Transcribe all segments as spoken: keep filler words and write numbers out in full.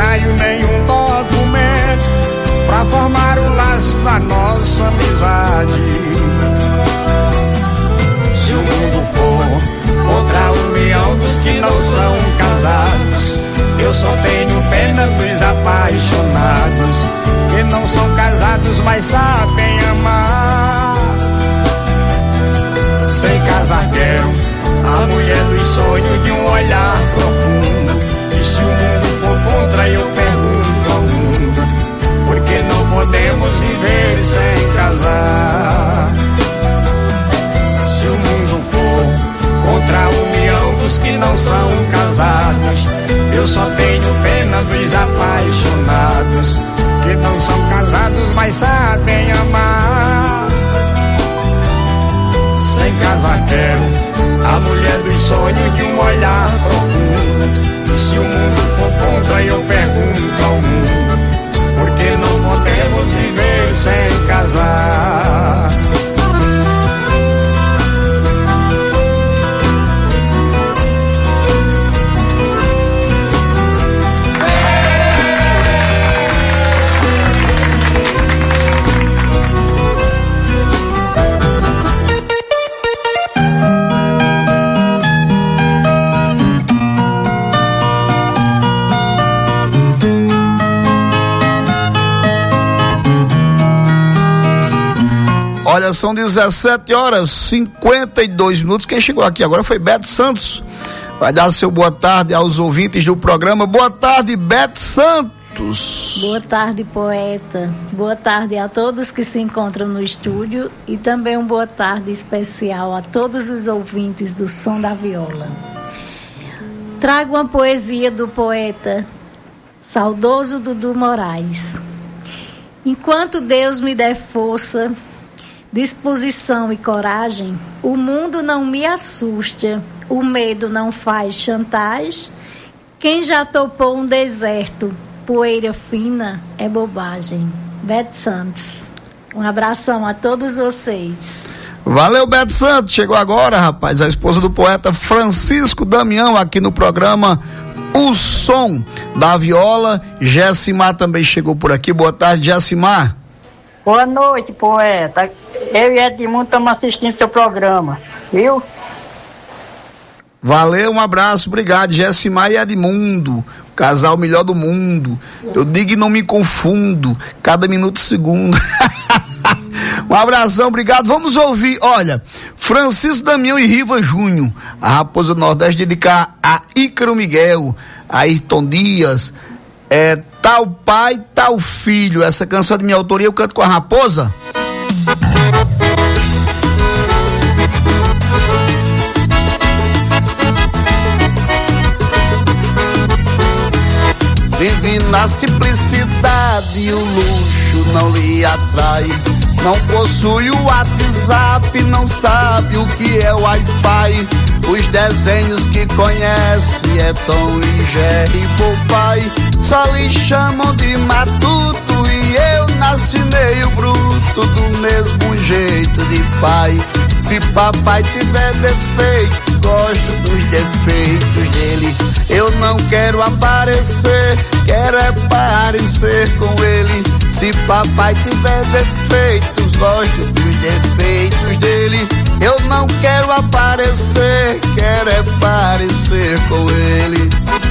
traio nenhum documento pra formar o laço da nossa amizade. Se o mundo for contra a união dos que não são casados, eu só tenho pena dos apaixonados, que não são casados, mas sabem amar. Sem casar quero a mulher dos sonhos, de um olhar profundo. E se o mundo for contra, eu pergunto ao mundo, por que não podemos viver sem casar? Se o mundo for contra a união dos que não são casados, eu só tenho pena dos apaixonados, que não são casados, mas sabem amar. Sem casar quero a mulher dos sonhos, de um olhar profundo. E se o mundo for contra, eu pergunto ao mundo, por que não podemos viver sem casar? Olha, são dezessete horas e cinquenta e dois minutos. Quem chegou aqui agora foi Beto Santos. Vai dar seu boa tarde aos ouvintes do programa. Boa tarde, Beto Santos. Boa tarde, poeta. Boa tarde a todos que se encontram no estúdio e também uma boa tarde especial a todos os ouvintes do Som da Viola. Trago uma poesia do poeta saudoso Dudu Moraes. Enquanto Deus me der força, disposição e coragem, o mundo não me assusta, o medo não faz chantagem. Quem já topou um deserto, poeira fina, é bobagem. Beto Santos. Um abração a todos vocês. Valeu, Beto Santos. Chegou agora, rapaz, a esposa do poeta Francisco Damião, aqui no programa O Som da Viola. Gessimar também chegou por aqui. Boa tarde, Gessimar. Boa noite, poeta. Eu e Edmundo estamos assistindo seu programa, viu? Valeu, um abraço, obrigado, Gessimar e Edmundo, casal melhor do mundo. Eu digo e não me confundo, cada minuto segundo. Um abração, obrigado. Vamos ouvir, olha, Francisco Damião e Riva Júnior, a Raposa do Nordeste, dedicar a Ícaro Miguel, a Ayrton Dias, é, tal pai, tal filho. Essa canção é de minha autoria, eu canto com a Raposa. Vive na simplicidade, o luxo não lhe atrai. Não possui o WhatsApp, não sabe o que é Wi-Fi. Os desenhos que conhece é Tom e Jerry Popeye. Só lhe chamam de matuto e eu nasci meio bruto, do mesmo jeito de pai. Se papai tiver defeitos, gosto dos defeitos dele. Eu não quero aparecer, quero é parecer com ele. Se papai tiver defeitos, gosto dos defeitos dele. Eu não quero aparecer, quero é parecer com ele.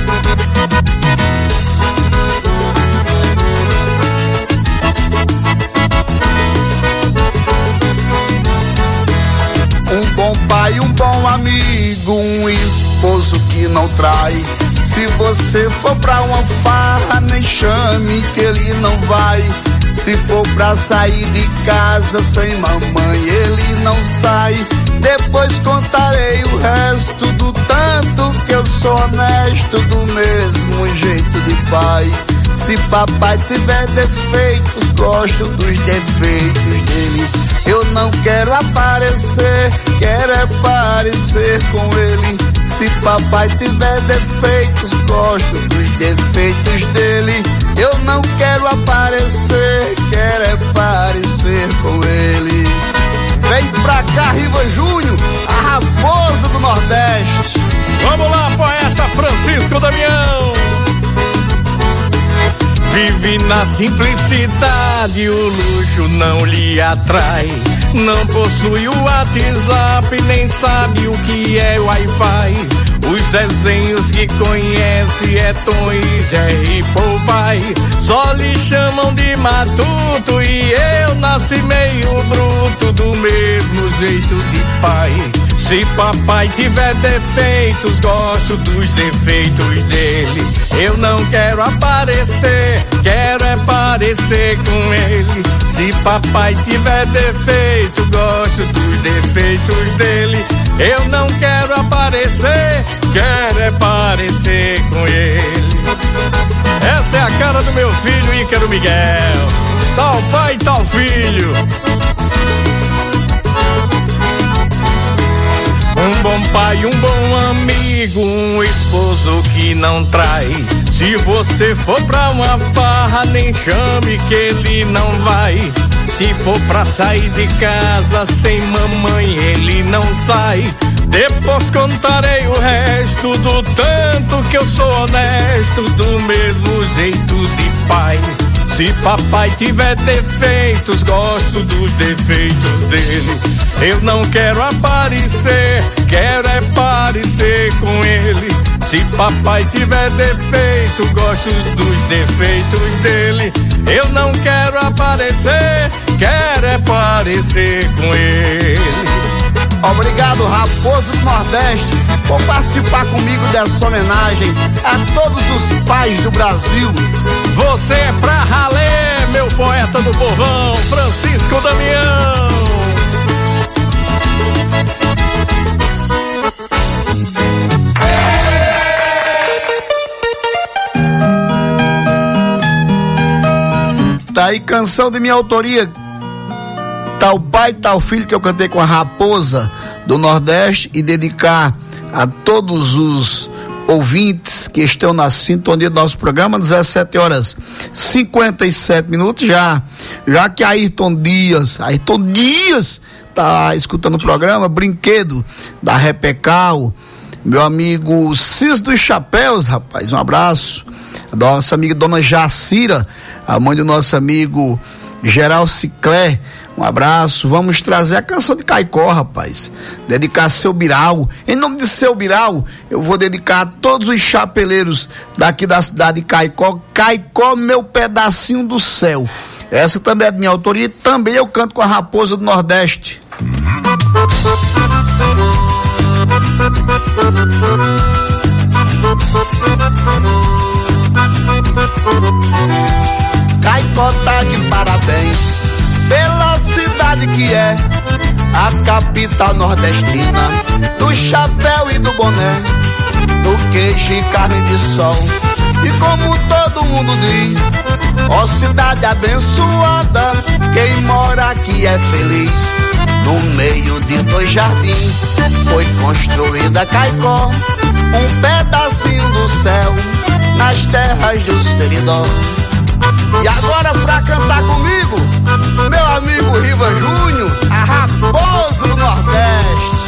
Um bom pai, um bom amigo, um esposo que não trai. Se você for pra uma farra, nem chame que ele não vai. Se for pra sair de casa sem mamãe, ele não sai. Depois contarei o resto do tanto que eu sou honesto, do mesmo jeito de pai. Se papai tiver defeitos, gosto dos defeitos dele. Eu não quero aparecer, quero é parecer com ele. Se papai tiver defeitos, gosto dos defeitos dele. Eu não quero aparecer, quero é parecer com ele. Vem pra cá, Riva Júnior, a Raposa do Nordeste. Vamos lá, poeta Francisco Damião. Vive na simplicidade, o luxo não lhe atrai. Não possui o WhatsApp, nem sabe o que é Wi-Fi. Os desenhos que conhece é Tom e Jerry Popeye. Só lhe chamam de matuto e eu nasci meio bruto, do mesmo jeito de pai. Se papai tiver defeitos, gosto dos defeitos dele. Eu não quero aparecer, quero é parecer com ele. Se papai tiver defeito, gosto dos defeitos dele. Eu não quero aparecer, quero é parecer com ele. Essa é a cara do meu filho Ícaro Miguel. Tal pai, tal filho. Um bom pai, um bom amigo, um esposo que não trai. Se você for pra uma farra, nem chame que ele não vai. Se for pra sair de casa sem mamãe, ele não sai. Depois contarei o resto do tanto que eu sou honesto, do mesmo jeito de pai. Se papai tiver defeitos, gosto dos defeitos dele. Eu não quero aparecer, quero é parecer com ele. Se papai tiver defeito, gosto dos defeitos dele. Eu não quero aparecer, quero é parecer com ele. Obrigado, Raposo do Nordeste, por participar comigo dessa homenagem a todos os pais do Brasil. Você é pra ralé, meu poeta do povão, Francisco Damião. Tá aí, canção de minha autoria, Tal Pai, Tal Filho, que eu cantei com a Raposa do Nordeste, e dedicar a todos os ouvintes que estão na sintonia do nosso programa. Dezessete horas e cinquenta e sete minutos, já, já que Ayrton Dias, Ayrton Dias tá escutando o programa, Brinquedo da Repecal, meu amigo Cis dos Chapéus, rapaz, um abraço. A nossa amiga Dona Jacira, a mãe do nosso amigo Geral Ciclé, um abraço. Vamos trazer a canção de Caicó, rapaz, dedicar a Seu Biral. Em nome de Seu Biral, eu vou dedicar a todos os chapeleiros daqui da cidade de Caicó. Caicó, meu pedacinho do céu. Essa também é de minha autoria e também eu canto com a Raposa do Nordeste. Caicó tá de parabéns pela cidade que é a capital nordestina, do chapéu e do boné, do queijo e carne de sol. E como todo mundo diz, ó cidade abençoada, quem mora aqui é feliz. No meio de dois jardins foi construída Caicó, um pedacinho do céu nas terras do Seridó. E agora pra cantar comigo, meu amigo Riva Júnior, a Raposa do Nordeste.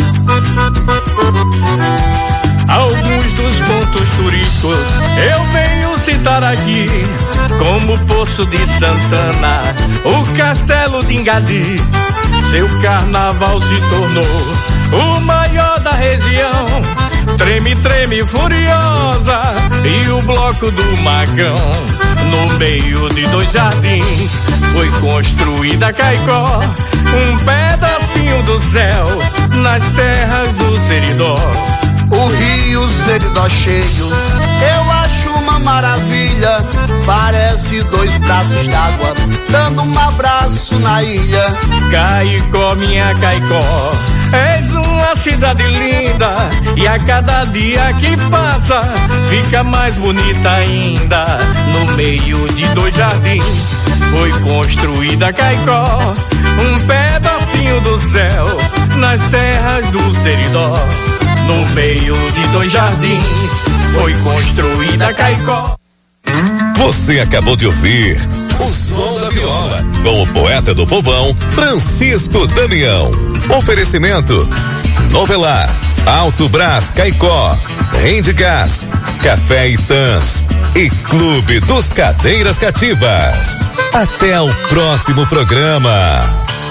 Alguns dos pontos turísticos eu venho citar aqui, como o Poço de Santana, o Castelo de Ingadi. Seu carnaval se tornou o maior da região. Treme, treme, furiosa e o bloco do Magão. No meio de dois jardins foi construída Caicó, um pedacinho do céu nas terras do Seridó. O rio Seridó cheio, eu acho uma maravilha. Parece dois braços d'água dando um abraço na ilha. Caicó, minha Caicó, és uma cidade linda, e a cada dia que passa fica mais bonita ainda. No meio de dois jardins foi construída Caicó, um pedacinho do céu nas terras do Seridó. No meio de dois jardins foi construída Caicó. Você acabou de ouvir O Som da Viola, com o poeta do povão, Francisco Damião. Oferecimento Novelar, Alto Brás Caicó, Rende Gás, Café Itãs e Clube dos Cadeiras Cativas. Até o próximo programa.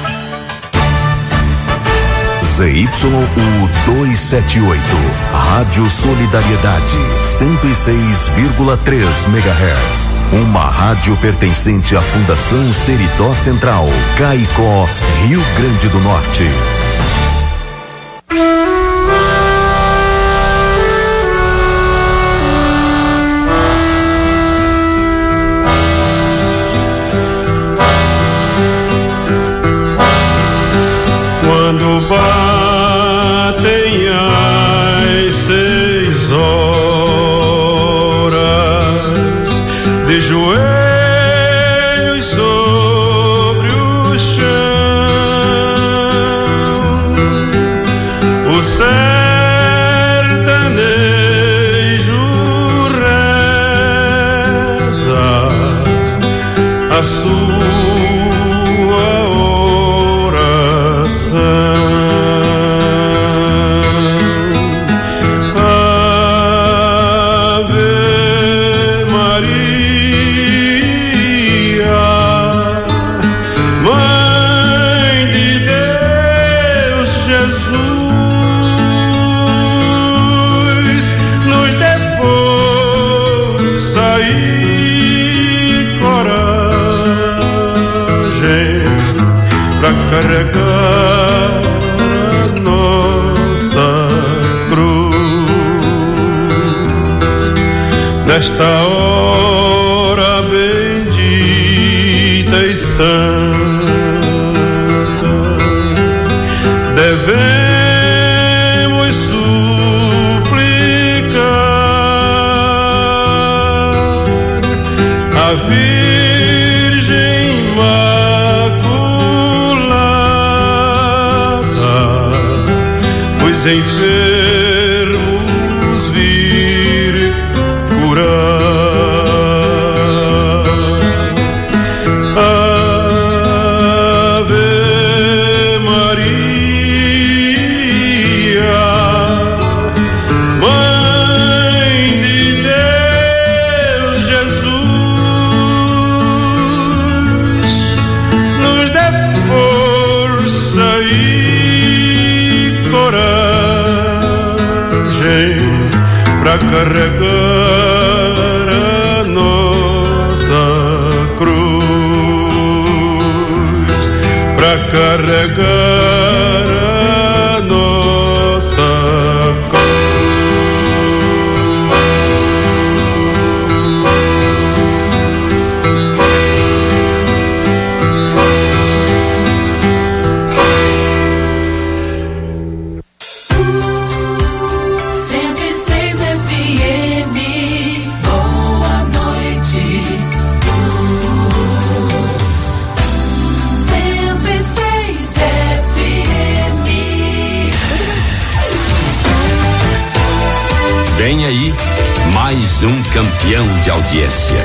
Z Y U duzentos e setenta e oito, Rádio Solidariedade, cento e seis vírgula três megahertz. Uma rádio pertencente à Fundação Seridó Central, Caicó, Rio Grande do Norte. Quando batem as seis horas, de joelhos sobre o chão, o sertanejo reza a sua oração. Carregar a nossa cruz nesta hora bendita e santa, devemos suplicar a Virgem os enfermos vir curar. Ave Maria, Mãe de Deus Jesus, nos dê força e coragem pra carregar a nossa cruz, pra carregar a nossa cruz. Vem aí mais um campeão de audiência.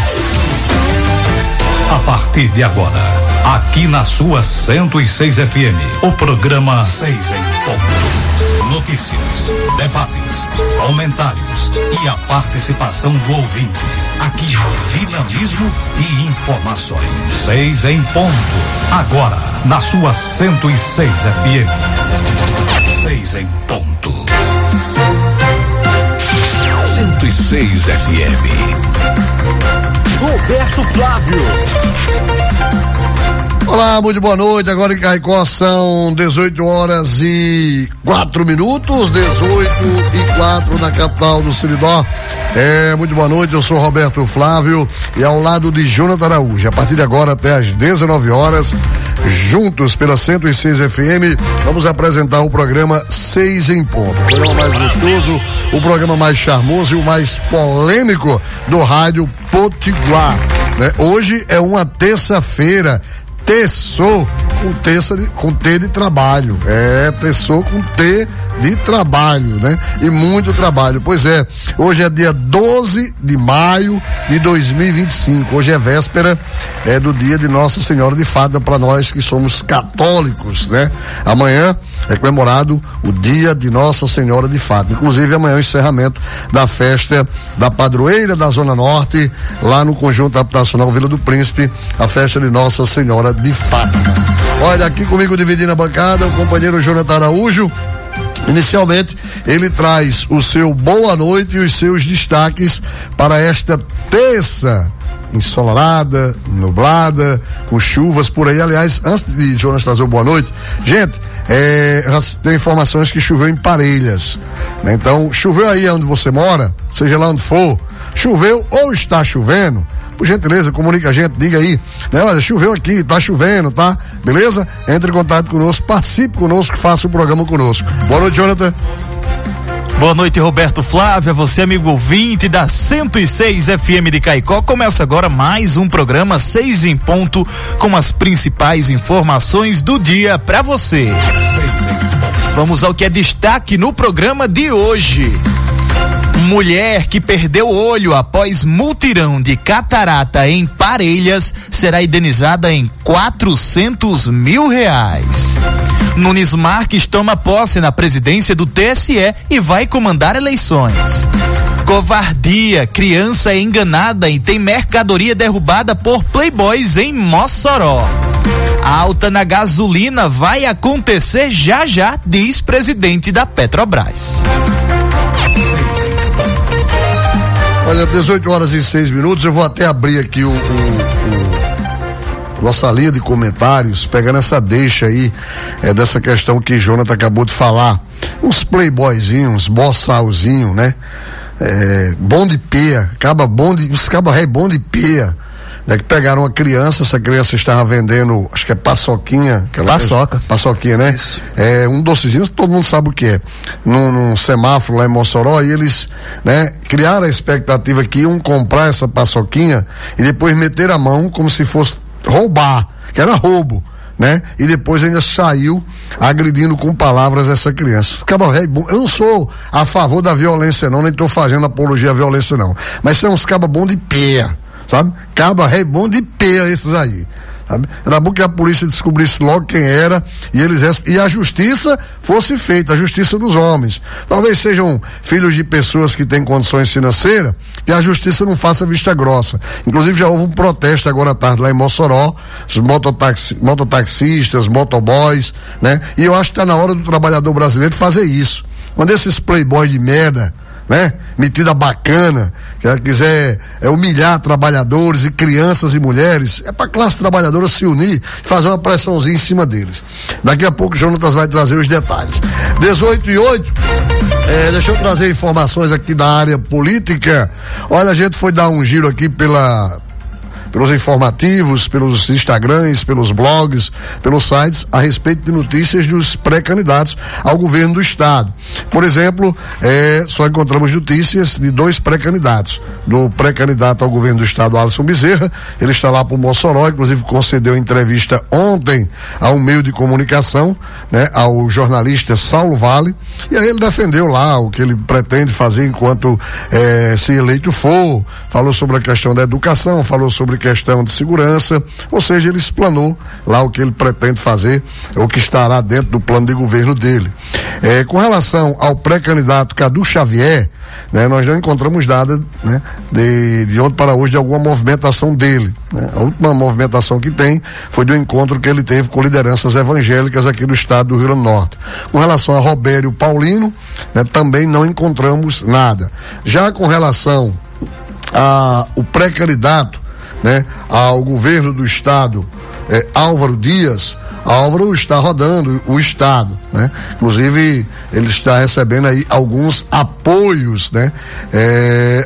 A partir de agora, aqui na sua cento e seis F M, o programa Seis em Ponto. Notícias, debates, comentários e a participação do ouvinte. Aqui, dinamismo e informações. Seis em Ponto. Agora, na sua cento e seis F M. Seis em Ponto. cento e seis F M. Roberto Flávio. Olá, muito boa noite. Agora em Caicó são dezoito horas e quatro minutos, dezoito e quatro na capital do Seridó. É, muito boa noite, eu sou Roberto Flávio e ao lado de Jonathan Araújo. A partir de agora até às dezenove horas, juntos pela cento e seis F M, vamos apresentar o programa Seis em Ponto. O programa mais gostoso, o programa mais charmoso e o mais polêmico do rádio Potiguar, né? Hoje é uma terça-feira, terçou com, terça de, com T de trabalho, é, terçou com T de trabalho, né? E muito trabalho, pois é, hoje é dia doze de maio de dois mil e vinte e cinco, hoje é véspera é, do dia de Nossa Senhora de Fátima para nós que somos católicos, né? Amanhã é comemorado o dia de Nossa Senhora de Fátima. Inclusive amanhã é o encerramento da festa da padroeira da Zona Norte, lá no conjunto habitacional Vila do Príncipe, a festa de Nossa Senhora de Fátima. Olha, aqui comigo dividindo a bancada, o companheiro Jonathan Araújo. Inicialmente, ele traz o seu boa noite e os seus destaques para esta terça ensolarada, nublada, com chuvas por aí. Aliás, antes de Jonas trazer o boa noite, gente, é, tem informações que choveu em Parelhas, né? Então, choveu aí onde você mora, seja lá onde for, choveu ou está chovendo, por gentileza, comunique a gente, diga aí, né? Olha, choveu aqui, tá chovendo, tá? Beleza? Entre em contato conosco, participe conosco, faça o programa conosco. Boa noite, Jonathan. Boa noite, Roberto Flávia, você amigo ouvinte da cento e seis F M de Caicó. Começa agora mais um programa seis em ponto com as principais informações do dia para você. Vamos ao que é destaque no programa de hoje. Mulher que perdeu o olho após mutirão de catarata em Parelhas será indenizada em quatrocentos mil reais. Nunes Marques toma posse na presidência do T S E e vai comandar eleições. Covardia, criança é enganada e tem mercadoria derrubada por playboys em Mossoró. Alta na gasolina vai acontecer já já, diz presidente da Petrobras. Olha, dezoito horas e seis minutos, eu vou até abrir aqui o, o, o nossa linha de comentários, pegando essa deixa aí, é, dessa questão que Jonathan acabou de falar. Uns playboyzinhos, boçalzinho, né? É, bom de peia, caba bom de, uns caba ré bom de peia, né? Que pegaram uma criança, essa criança estava vendendo, acho que é paçoquinha. Paçoca. Fez, paçoquinha, né? Isso. É um docezinho, todo mundo sabe o que é. Num, num semáforo lá em Mossoró, e eles, né, criaram a expectativa que iam comprar essa paçoquinha e depois meter a mão como se fosse roubar, que era roubo, né? E depois ainda saiu agredindo com palavras essa criança. Eu não sou a favor da violência não, nem estou fazendo apologia à violência não, mas são uns cabas bons de peia, sabe? Caba ré bom de peia esses aí, sabe? Era bom que a polícia descobrisse logo quem era e eles e a justiça fosse feita, a justiça dos homens. Talvez sejam filhos de pessoas que têm condições financeiras e a justiça não faça vista grossa. Inclusive já houve um protesto agora à tarde lá em Mossoró, os mototaxi, mototaxistas, motoboys, né? E eu acho que está na hora do trabalhador brasileiro fazer isso. Quando esses playboys de merda, né? Metida bacana, que ela quiser é, humilhar trabalhadores e crianças e mulheres, é para a classe trabalhadora se unir e fazer uma pressãozinha em cima deles. Daqui a pouco o Jonatas vai trazer os detalhes. dezoito e oito, é, deixa eu trazer informações aqui da área política. Olha, a gente foi dar um giro aqui pela pelos informativos, pelos Instagrams, pelos blogs, pelos sites, a respeito de notícias dos pré-candidatos ao governo do estado. Por exemplo, é, só encontramos notícias de dois pré-candidatos. Do pré-candidato ao governo do estado, Alisson Bezerra, ele está lá para o Mossoró, inclusive concedeu entrevista ontem a um meio de comunicação, né, ao jornalista Saulo Vale, e aí ele defendeu lá o que ele pretende fazer enquanto é, se eleito for, falou sobre a questão da educação, falou sobre questão de segurança, ou seja, ele explanou lá o que ele pretende fazer, o que estará dentro do plano de governo dele. É, com relação ao pré-candidato Cadu Xavier, né, nós não encontramos nada, né, de, de ontem para hoje de alguma movimentação dele, né? A última movimentação que tem foi do encontro que ele teve com lideranças evangélicas aqui do estado do Rio Grande do Norte. Com relação a Robério Paulino, né, também não encontramos nada. Já com relação a o pré-candidato, né, ao governo do estado, eh, Álvaro Dias, Álvaro está rodando o estado, né? Inclusive ele está recebendo aí alguns apoios, né? Eh,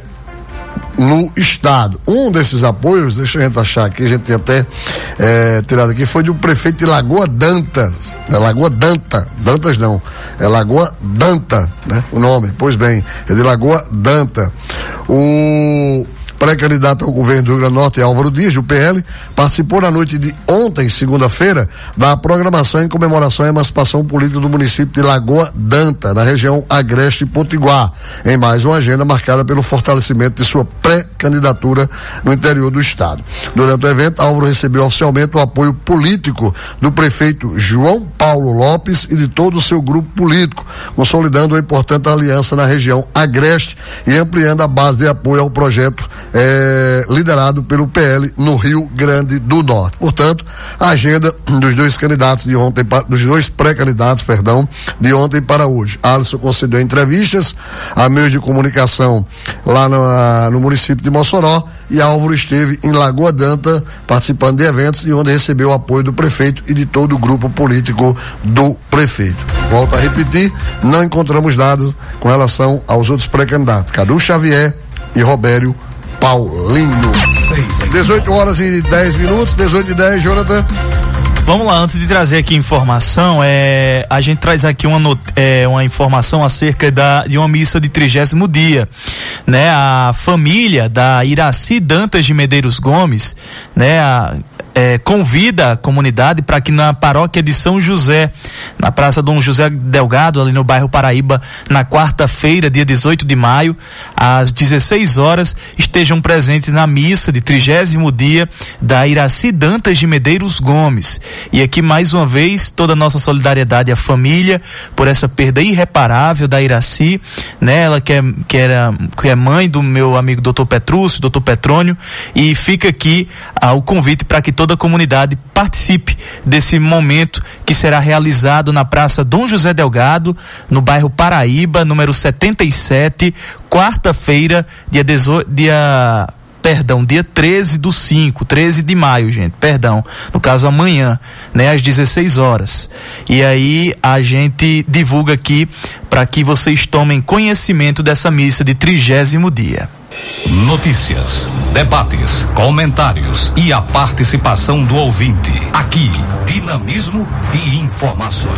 no estado. Um desses apoios, deixa a gente achar aqui, a gente tem até eh, tirado aqui, foi do prefeito de Lagoa Dantas, né? Lagoa Danta, Dantas não, é Lagoa Danta, né? O nome, pois bem, é de Lagoa Danta. O pré-candidato ao governo do Rio Grande do Norte, Álvaro Dias, do P L, participou na noite de ontem, segunda-feira, da programação em comemoração à emancipação política do município de Lagoa D'Anta, na região agreste e Potiguar, em mais uma agenda marcada pelo fortalecimento de sua pré-candidatura no interior do estado. Durante o evento, Álvaro recebeu oficialmente o apoio político do prefeito João Paulo Lopes e de todo o seu grupo político, consolidando uma importante aliança na região agreste e ampliando a base de apoio ao projeto eh, liderado pelo P L no Rio Grande do Norte. Portanto, a agenda dos dois candidatos de ontem, dos dois pré-candidatos, perdão, de ontem para hoje. Alisson concedeu entrevistas a meios de comunicação lá no, no município de Mossoró, e Álvaro esteve em Lagoa D'Anta participando de eventos e onde recebeu o apoio do prefeito e de todo o grupo político do prefeito. Volto a repetir, não encontramos dados com relação aos outros pré-candidatos, Cadu Xavier e Robério Paulinho. dezoito horas e dez minutos, dezoito e dez, Jonathan. Vamos lá, antes de trazer aqui informação, é, a gente traz aqui uma, not, é, uma informação acerca da, de uma missa de trigésimo dia, né? A família da Iraci Dantas de Medeiros Gomes, né? A, é, convida a comunidade para que na paróquia de São José, na Praça Dom José Delgado, ali no bairro Paraíba, na quarta-feira, dia dezoito de maio, às dezesseis horas, estejam presentes na missa de trigésimo dia da Iraci Dantas de Medeiros Gomes. E aqui, mais uma vez, toda a nossa solidariedade à família por essa perda irreparável da Iraci, né? Ela que é, que era, que é mãe do meu amigo doutor Petrúcio, doutor Petrônio, e fica aqui ah, o convite para que toda a comunidade participe desse momento que será realizado na Praça Dom José Delgado, no bairro Paraíba, número setenta e sete, quarta-feira, dia dezoito, dia Perdão, dia treze do cinco, treze de maio, gente, perdão, no caso amanhã, né, às dezesseis horas. E aí a gente divulga aqui para que vocês tomem conhecimento dessa missa de trigésimo dia. Notícias, debates, comentários e a participação do ouvinte. Aqui, dinamismo e informações.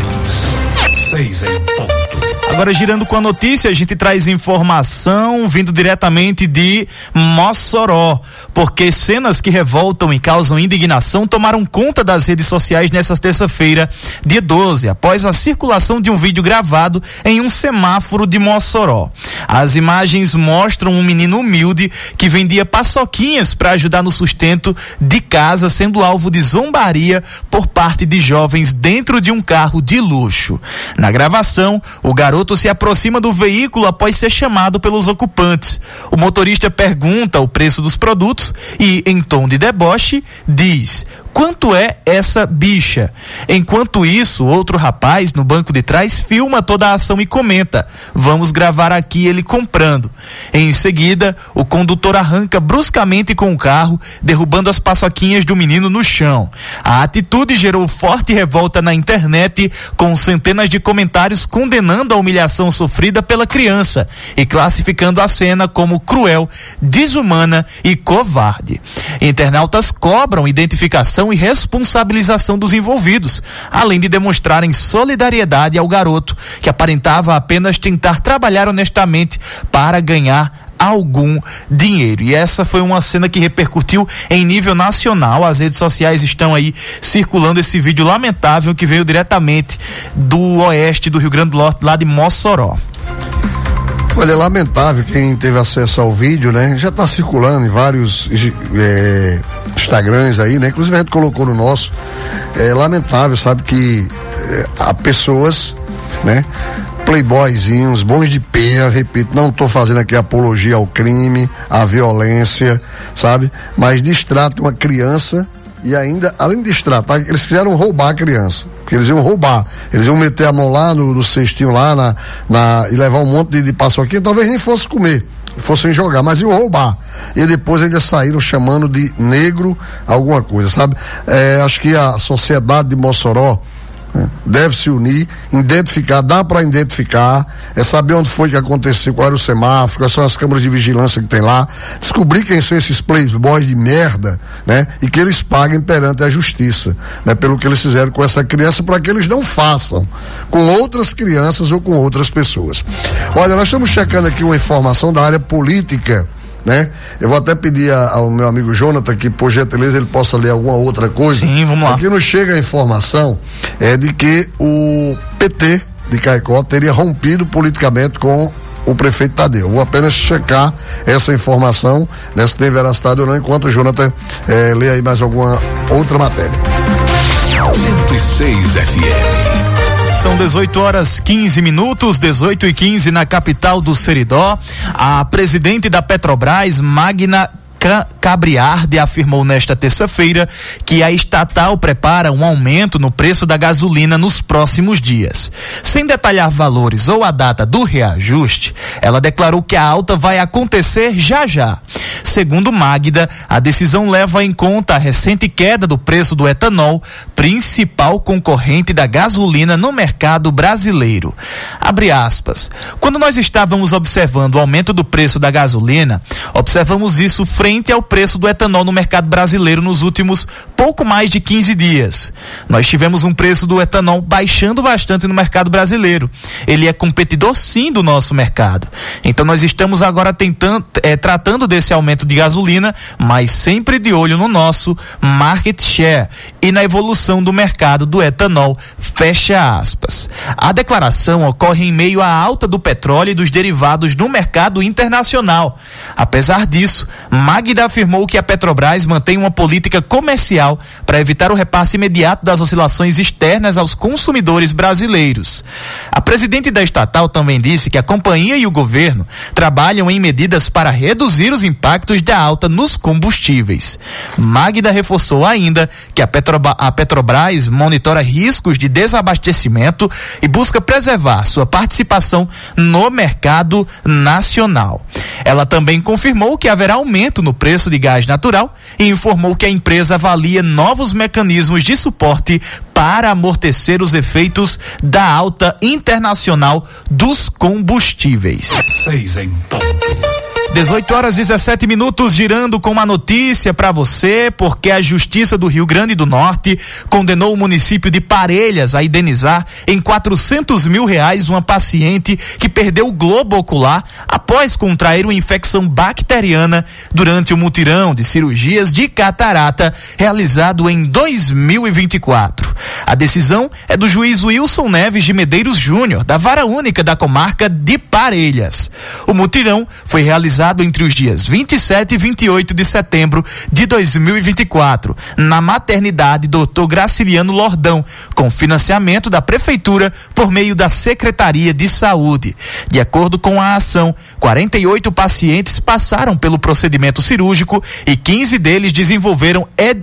Seis em ponto. Agora, girando com a notícia, a gente traz informação vindo diretamente de Mossoró, porque cenas que revoltam e causam indignação tomaram conta das redes sociais nesta terça-feira, dia doze, após a circulação de um vídeo gravado em um semáforo de Mossoró. As imagens mostram um menino humilde que vendia paçoquinhas para ajudar no sustento de casa, sendo alvo de zombaria por parte de jovens dentro de um carro de luxo. Na gravação, o garoto se aproxima do veículo após ser chamado pelos ocupantes. O motorista pergunta o preço dos produtos e, em tom de deboche, diz: "Quanto é essa bicha?" Enquanto isso, outro rapaz no banco de trás filma toda a ação e comenta: "Vamos gravar aqui ele comprando." Em seguida, o condutor arranca bruscamente com o carro, derrubando as paçoquinhas do menino no chão. A atitude gerou forte revolta na internet, com centenas de comentários condenando a humilhação sofrida pela criança e classificando a cena como cruel, desumana e covarde. Internautas cobram identificação e responsabilização dos envolvidos, além de demonstrarem solidariedade ao garoto, que aparentava apenas tentar trabalhar honestamente para ganhar algum dinheiro. E essa foi uma cena que repercutiu em nível nacional. As redes sociais estão aí circulando esse vídeo lamentável que veio diretamente do oeste do Rio Grande do Norte, lá de Mossoró. Olha, é lamentável quem teve acesso ao vídeo, né? Já está circulando em vários é, Instagrams aí, né? Inclusive a gente colocou no nosso. É lamentável, sabe, que é, há pessoas, né? Playboyzinhos, bons de penha, repito, não estou fazendo aqui apologia ao crime, à violência, sabe? Mas distrata uma criança e ainda, além de distratar, eles quiseram roubar a criança, porque eles iam roubar, eles iam meter a mão lá no, no cestinho lá na, na, e levar um monte de, de paçoquinha, talvez nem fosse comer, fossem jogar, mas iam roubar. E depois ainda saíram chamando de negro alguma coisa, sabe? É, acho que a sociedade de Mossoró deve se unir, identificar, dá para identificar, é saber onde foi que aconteceu, qual era o semáforo, quais são as câmeras de vigilância que tem lá, descobrir quem são esses playboys de merda, né? E que eles paguem perante a justiça, né? Pelo que eles fizeram com essa criança, para que eles não façam com outras crianças ou com outras pessoas. Olha, nós estamos checando aqui uma informação da área política né? Eu vou até pedir a, ao meu amigo Jonathan que, por gentileza, ele possa ler alguma outra coisa. Sim, vamos lá. Aqui nos chega a informação é de que o P T de Caicó teria rompido politicamente com o prefeito Tadeu. Vou apenas checar essa informação, né, se tem veracidade ou não, enquanto o Jonathan eh, lê aí mais alguma outra matéria. cento e seis F M. São dezoito horas quinze minutos, dezoito e quinze na capital do Seridó. A presidente da Petrobras, Magna Cabriardi, afirmou nesta terça-feira que a estatal prepara um aumento no preço da gasolina nos próximos dias. Sem detalhar valores ou a data do reajuste, ela declarou que a alta vai acontecer já já. Segundo Magda, a decisão leva em conta a recente queda do preço do etanol, principal concorrente da gasolina no mercado brasileiro. Abre aspas. Quando nós estávamos observando o aumento do preço da gasolina, observamos isso frente ao preço do etanol no mercado brasileiro nos últimos pouco mais de quinze dias. Nós tivemos um preço do etanol baixando bastante no mercado brasileiro. Ele é competidor sim do nosso mercado. Então nós estamos agora tentando, é, tratando desse aumento de gasolina, mas sempre de olho no nosso market share e na evolução do mercado do etanol, fecha aspas. A declaração ocorre em meio à alta do petróleo e dos derivados no mercado internacional. Apesar disso, Magda afirmou que a Petrobras mantém uma política comercial para evitar o repasse imediato das oscilações externas aos consumidores brasileiros. A presidente da estatal também disse que a companhia e o governo trabalham em medidas para reduzir os impactos da alta nos combustíveis. Magda reforçou ainda que a, Petroba, a Petrobras monitora riscos de desabastecimento e busca preservar sua participação no mercado nacional. Ela também confirmou que haverá aumento no preço de gás natural e informou que a empresa avalia novos mecanismos de suporte para amortecer os efeitos da alta internacional dos combustíveis. Seis em ponto. dezoito horas e dezessete minutos, girando com uma notícia para você, porque a Justiça do Rio Grande do Norte condenou o município de Parelhas a indenizar em quatrocentos mil reais uma paciente que perdeu o globo ocular após contrair uma infecção bacteriana durante o mutirão de cirurgias de catarata realizado em dois mil e vinte e quatro. A decisão é do juiz Wilson Neves de Medeiros Júnior, da Vara Única da Comarca de Parelhas. O mutirão foi realizado entre os dias vinte e sete e vinte e oito de setembro de dois mil e vinte e quatro, na maternidade doutor Graciliano Lordão, com financiamento da Prefeitura por meio da Secretaria de Saúde. De acordo com a ação, quarenta e oito pacientes passaram pelo procedimento cirúrgico e quinze deles desenvolveram ed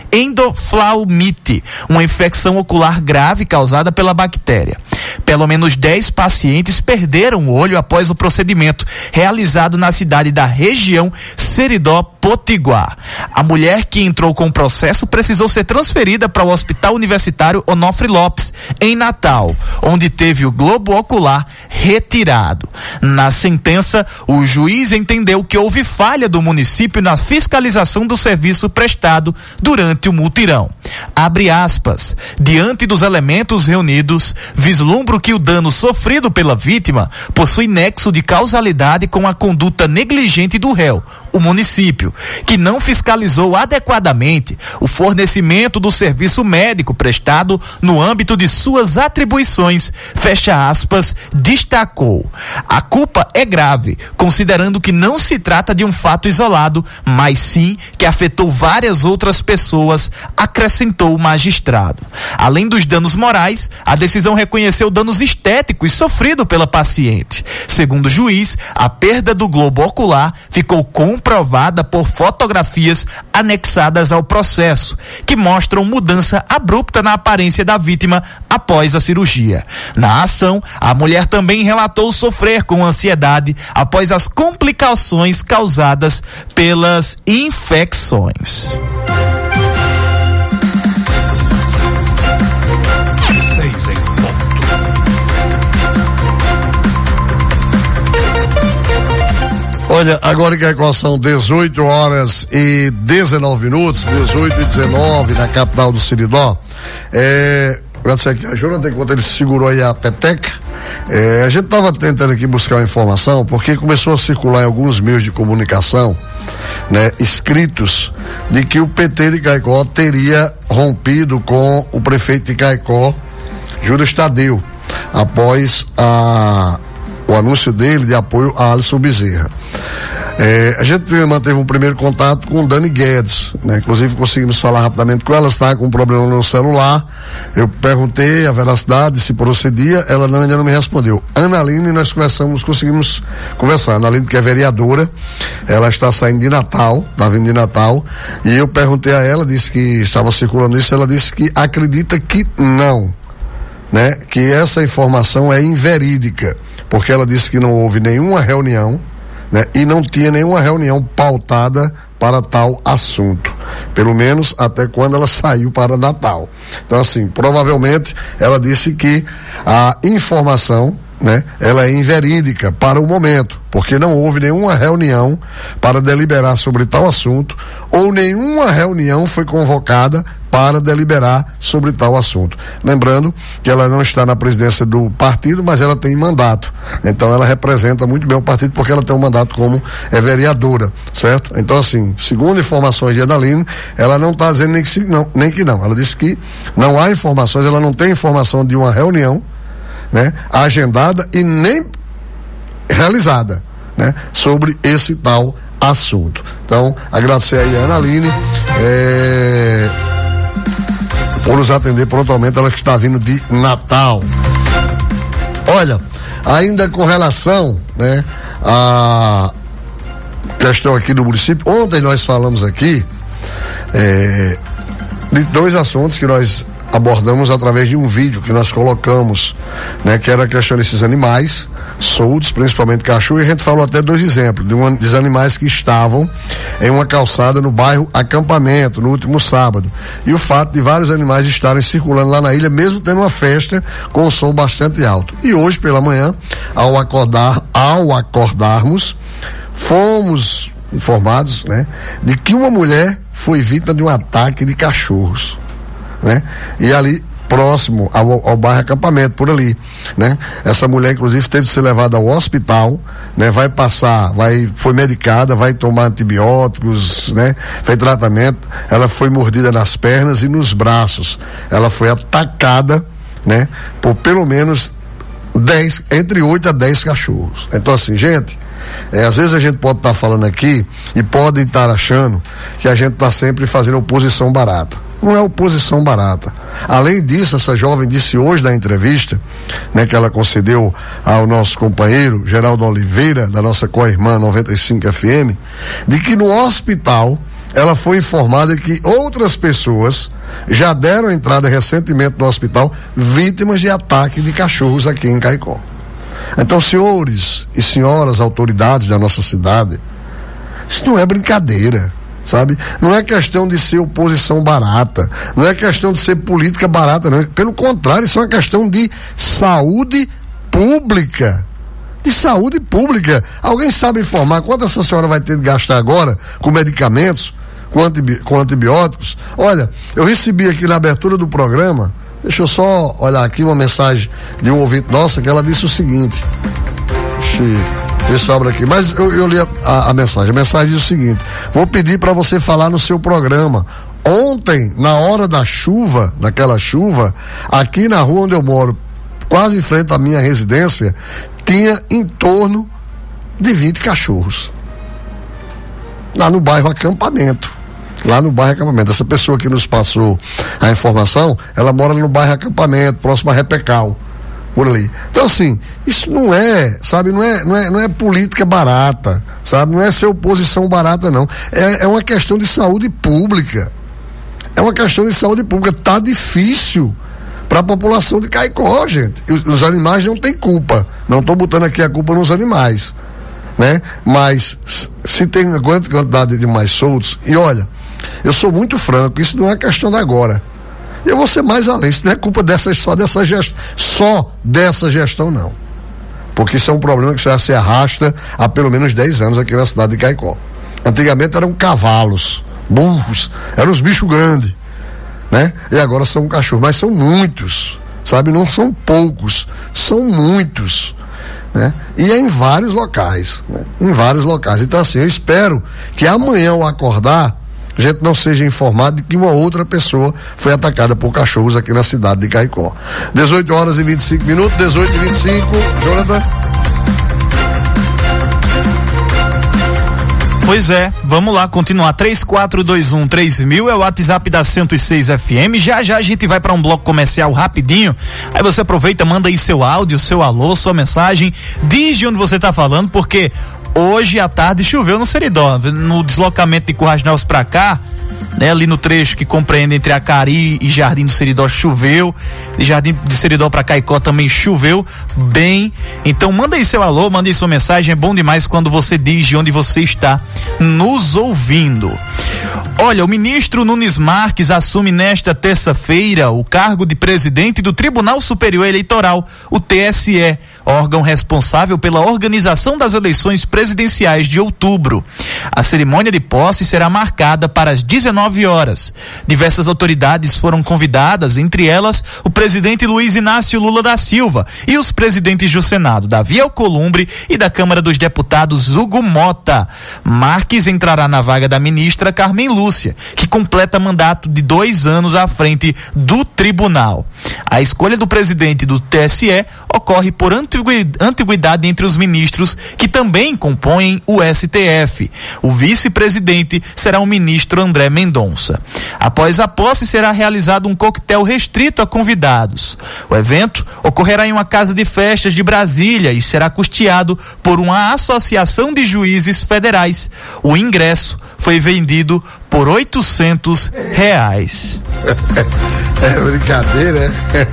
endoflaumite, uma infecção ocular grave causada pela bactéria. Pelo menos dez pacientes perderam o olho após o procedimento realizado na cidade da região Seridó Potiguar. A mulher que entrou com o processo precisou ser transferida para o Hospital Universitário Onofre Lopes, em Natal, onde teve o globo ocular retirado. Na sentença, o juiz entendeu que houve falha do município na fiscalização do serviço prestado durante o mutirão. Abre aspas. Diante dos elementos reunidos, vislumbro que o dano sofrido pela vítima possui nexo de causalidade com a conduta negligente do réu, o município, que não fiscalizou adequadamente o fornecimento do serviço médico prestado no âmbito de suas atribuições, fecha aspas, destacou. A culpa é grave, considerando que não se trata de um fato isolado, mas sim que afetou várias outras pessoas, acrescentou o magistrado. Além dos danos morais, a decisão reconheceu danos estéticos sofridos pela paciente. Segundo o juiz, a perda do globo ocular ficou comprovada por fotografias anexadas ao processo, que mostram mudança abrupta na aparência da vítima após a cirurgia. Na ação, a mulher também relatou sofrer com ansiedade após as complicações causadas pelas infecções. Seis em ponto. Olha, agora que a equação dezoito horas e dezenove minutos, dezoito e dezenove na capital do Seridó, é, agradecer aqui a Jonathan, enquanto ele segurou aí a peteca, É, a gente estava tentando aqui buscar uma informação, porque começou a circular em alguns meios de comunicação, né, escritos, de que o P T de Caicó teria rompido com o prefeito de Caicó, Judas Tadeu, após a, o anúncio dele de apoio a Alisson Bezerra. É, a gente manteve um primeiro contato com Dani Guedes, né? Inclusive conseguimos falar rapidamente com ela, está com um problema no celular. Eu perguntei a veracidade, se procedia, ela não, ainda não me respondeu. Ana Aline, nós conversamos, conseguimos conversar. Ana Aline, que é vereadora, ela está saindo de Natal, está vindo de Natal, e eu perguntei a ela, disse que estava circulando isso, ela disse que acredita que não, né? Que essa informação é inverídica, porque ela disse que não houve nenhuma reunião, né? E não tinha nenhuma reunião pautada para tal assunto, pelo menos até quando ela saiu para Natal. Então, assim, provavelmente ela disse que a informação, né, ela é inverídica para o momento, porque não houve nenhuma reunião para deliberar sobre tal assunto, ou nenhuma reunião foi convocada para deliberar sobre tal assunto. Lembrando que ela não está na presidência do partido, mas ela tem mandato. Então ela representa muito bem o partido, porque ela tem um mandato como é vereadora, certo? Então, assim, segundo informações de Adaline, ela não está dizendo nem que, não, nem que não. Ela disse que não há informações, ela não tem informação de uma reunião, né, agendada e nem realizada, né, sobre esse tal assunto. Então, agradecer aí a Ana Aline é, por nos atender prontamente, ela que está vindo de Natal. Olha, ainda com relação, né, a questão aqui do município, ontem nós falamos aqui é, de dois assuntos que nós abordamos através de um vídeo que nós colocamos, né, que era a questão desses animais soltos, principalmente cachorro, e a gente falou até dois exemplos de um, dos animais que estavam em uma calçada no bairro Acampamento no último sábado, e o fato de vários animais estarem circulando lá na ilha, mesmo tendo uma festa com um som bastante alto. E hoje pela manhã, ao acordar, ao acordarmos, fomos informados, né, de que uma mulher foi vítima de um ataque de cachorros, né? E ali próximo ao, ao bairro Acampamento, por ali, né? Essa mulher inclusive teve que ser levada ao hospital, né? Vai passar, vai, foi medicada, vai tomar antibióticos, né? Fez tratamento, ela foi mordida nas pernas e nos braços, ela foi atacada, né? Por pelo menos dez, entre oito a dez cachorros. Então, assim, gente, É, às vezes a gente pode estar tá falando aqui e podem estar achando que a gente está sempre fazendo oposição barata. Não é oposição barata. Além disso, essa jovem disse hoje na entrevista, né, que ela concedeu ao nosso companheiro Geraldo Oliveira, da nossa co-irmã noventa e cinco F M, de que no hospital ela foi informada que outras pessoas já deram entrada recentemente no hospital vítimas de ataque de cachorros aqui em Caicó. Então, senhores e senhoras autoridades da nossa cidade, isso não é brincadeira, sabe? Não é questão de ser oposição barata, não é questão de ser política barata, não. Pelo contrário, isso é uma questão de saúde pública. De saúde pública. Alguém sabe informar quanto essa senhora vai ter de gastar agora com medicamentos, com, antibi- com antibióticos? Olha, eu recebi aqui na abertura do programa, deixa eu só olhar aqui uma mensagem de um ouvinte nossa, que ela disse o seguinte. Deixa eu, deixa eu abrir aqui, mas eu, eu li a, a, a mensagem. A mensagem diz o seguinte: vou pedir para você falar no seu programa. Ontem, na hora da chuva, daquela chuva, aqui na rua onde eu moro, quase em frente à minha residência, tinha em torno de vinte cachorros. Lá no bairro Acampamento. Lá no bairro Acampamento. Essa pessoa que nos passou a informação, ela mora no bairro Acampamento, próximo a Repecal, por ali. Então, assim, isso não é, sabe, não é, não é, não é política barata, sabe, não é ser oposição barata, não. É, é uma questão de saúde pública. É uma questão de saúde pública. Tá difícil para a população de Caicó, gente. Os, os animais não têm culpa. Não estou botando aqui a culpa nos animais, né? Mas se tem uma quantidade de animais soltos, e olha, eu sou muito franco, isso não é questão de agora. Eu vou ser mais além, isso não é culpa dessa, só dessa gestão, só dessa gestão não. Porque isso é um problema que já se arrasta há pelo menos dez anos aqui na cidade de Caicó. Antigamente eram cavalos, burros, eram os bichos grandes, né? E agora são cachorros, mas são muitos, sabe? Não são poucos, são muitos, né? E é em vários locais, né? Em vários locais. Então, assim, eu espero que amanhã ao acordar a gente não seja informado de que uma outra pessoa foi atacada por cachorros aqui na cidade de Caicó. dezoito horas e vinte e cinco minutos, dezoito e vinte e cinco. Jonathan? Pois é, vamos lá continuar. três quatro dois um três mil é o WhatsApp da cento e seis F M. Já já a gente vai para um bloco comercial rapidinho. Aí você aproveita, manda aí seu áudio, seu alô, sua mensagem, diz de onde você tá falando, porque hoje à tarde choveu no Seridó, no deslocamento de Currais Novos pra cá, né? Ali no trecho que compreende entre Acari e Jardim do Seridó choveu, de Jardim de Seridó pra Caicó também choveu bem. Então manda aí seu alô, manda aí sua mensagem, é bom demais quando você diz de onde você está nos ouvindo. Olha, o ministro Nunes Marques assume nesta terça-feira o cargo de presidente do Tribunal Superior Eleitoral, o T S E, órgão responsável pela organização das eleições presidenciais de outubro. A cerimônia de posse será marcada para as dezenove horas. Diversas autoridades foram convidadas, entre elas o presidente Luiz Inácio Lula da Silva e os presidentes do Senado, Davi Alcolumbre, e da Câmara dos Deputados, Hugo Mota. Marques entrará na vaga da ministra Carmen Lúcia, que completa mandato de dois anos à frente do tribunal. A escolha do presidente do T S E ocorre por antiguidade entre os ministros que também compõem o S T F. O vice-presidente será o ministro André Mendonça. Após a posse, será realizado um coquetel restrito a convidados. O evento ocorrerá em uma casa de festas de Brasília e será custeado por uma associação de juízes federais. O ingresso foi vendido por oitocentos reais. É brincadeira, é?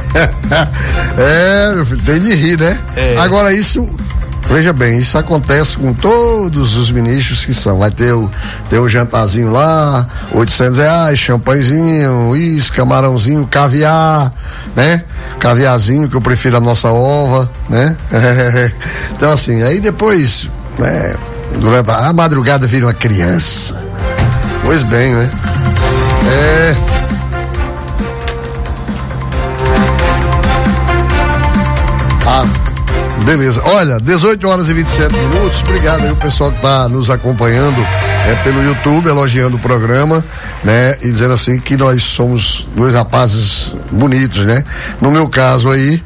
É, meu filho, tem de rir, né? É. Agora isso, veja bem, isso acontece com todos os ministros que são. Vai ter o, ter o jantarzinho lá, oitocentos reais, champanhezinho, uísque, camarãozinho, caviar, né? Caviarzinho, que eu prefiro a nossa ova, né? É. Então assim, aí depois, né? Durante a madrugada vira uma criança. Pois bem, né? É. Ah, beleza. Olha, dezoito horas e vinte e sete minutos. Obrigado aí o pessoal que tá nos acompanhando é, pelo YouTube, elogiando o programa, né? E dizendo assim que nós somos dois rapazes bonitos, né? No meu caso aí,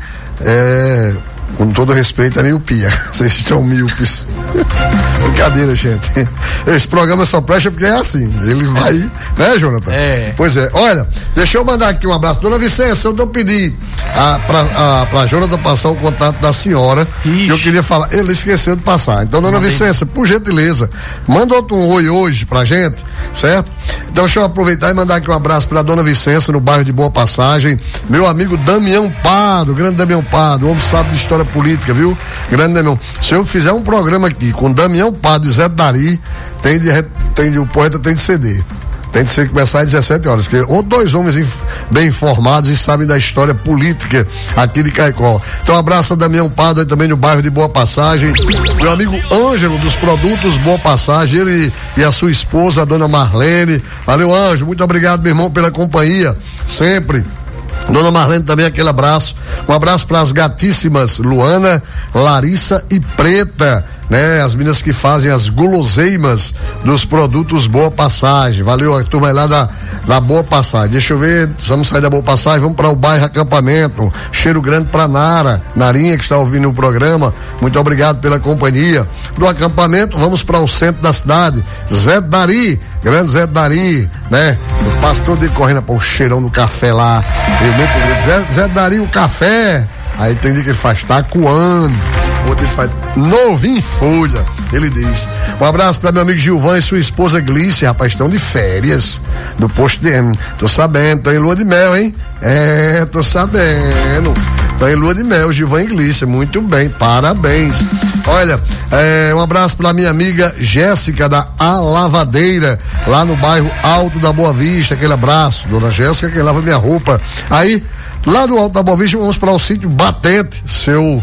é. Com todo respeito, a miopia. Vocês estão míopes. Brincadeira, gente. Esse programa só presta porque é assim. Ele vai, né, Jonathan? É. Pois é. Olha, deixa eu mandar aqui um abraço. Dona Vicência, eu não pedi a, pra, a, pra Jonathan passar o contato da senhora. Ixi. Que eu queria falar. Ele esqueceu de passar. Então, dona Mandei. Vicência, por gentileza, manda outro um oi hoje pra gente, certo? Então, deixa eu aproveitar e mandar aqui um abraço pra dona Vicência, no bairro de Boa Passagem. Meu amigo Damião Pardo, grande Damião Pardo, o homem sabe de história política, viu? Grande Damião. Se eu fizer um programa aqui com Damião Pardo e Zé Dari, tem de, tem de, o poeta tem de ceder. Tem de ser começar às dezessete horas, que ou dois homens inf, bem informados e sabem da história política aqui de Caicó. Então, um abraço a Damião Pardo aí também no bairro de Boa Passagem. Meu amigo Ângelo dos produtos Boa Passagem, ele e a sua esposa, a dona Marlene. Valeu, Ângelo, muito obrigado, meu irmão, pela companhia, sempre. Dona Marlene também, aquele abraço. Um abraço para as gatíssimas Luana, Larissa e Preta, né? As meninas que fazem as guloseimas dos produtos Boa Passagem. Valeu a turma aí lá da, da Boa Passagem. Deixa eu ver, vamos sair da Boa Passagem, vamos para o bairro Acampamento. Cheiro grande para Nara, Narinha, que está ouvindo o programa. Muito obrigado pela companhia. Do acampamento, vamos para o centro da cidade. Zé Dari, grande Zé Dari, né? Eu passo todo dia correndo para o cheirão do café lá. Eu mesmo, Zé, Zé Dari, o café. Aí tem dia que ele faz, tá coando. Outro ele faz novinho em folha, ele diz. Um abraço para meu amigo Gilvan e sua esposa Glícia, rapaz, estão de férias do posto D M. Tô sabendo, tô em lua de mel, hein? É, tô sabendo. Tô em lua de mel, Gilvan e Glícia, muito bem, parabéns. Olha, é, um abraço para minha amiga Jéssica da A Lavadeira, lá no bairro Alto da Boa Vista, aquele abraço, dona Jéssica, que lava minha roupa. Aí, lá no Alto da Boa Vista, vamos para o sítio Batente, seu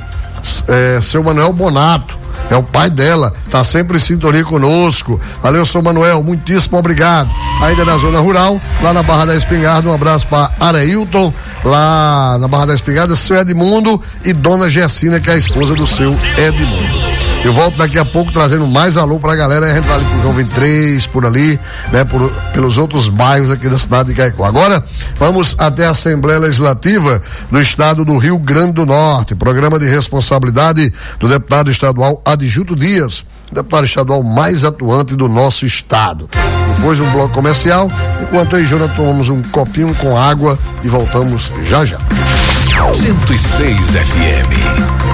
É, seu Manuel Bonato, é o pai dela, tá sempre em sintonia conosco. Valeu, seu Manuel, muitíssimo obrigado. Ainda na zona rural, lá na Barra da Espingarda, um abraço para Areilton, lá na Barra da Espingarda, seu Edmundo e dona Gessina, que é a esposa do seu Edmundo. Eu volto daqui a pouco trazendo mais alô pra galera, a gente vai ali pro João vinte e três, por ali, né, por, pelos outros bairros aqui da cidade de Caicó. Agora, vamos até a Assembleia Legislativa do Estado do Rio Grande do Norte, programa de responsabilidade do deputado estadual Adjunto Dias, deputado estadual mais atuante do nosso estado. Depois um bloco comercial, enquanto eu e Jonathan tomamos um copinho com água e voltamos já já. cento e seis F M.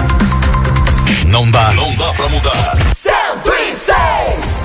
Não dá, não dá pra mudar. cento e seis.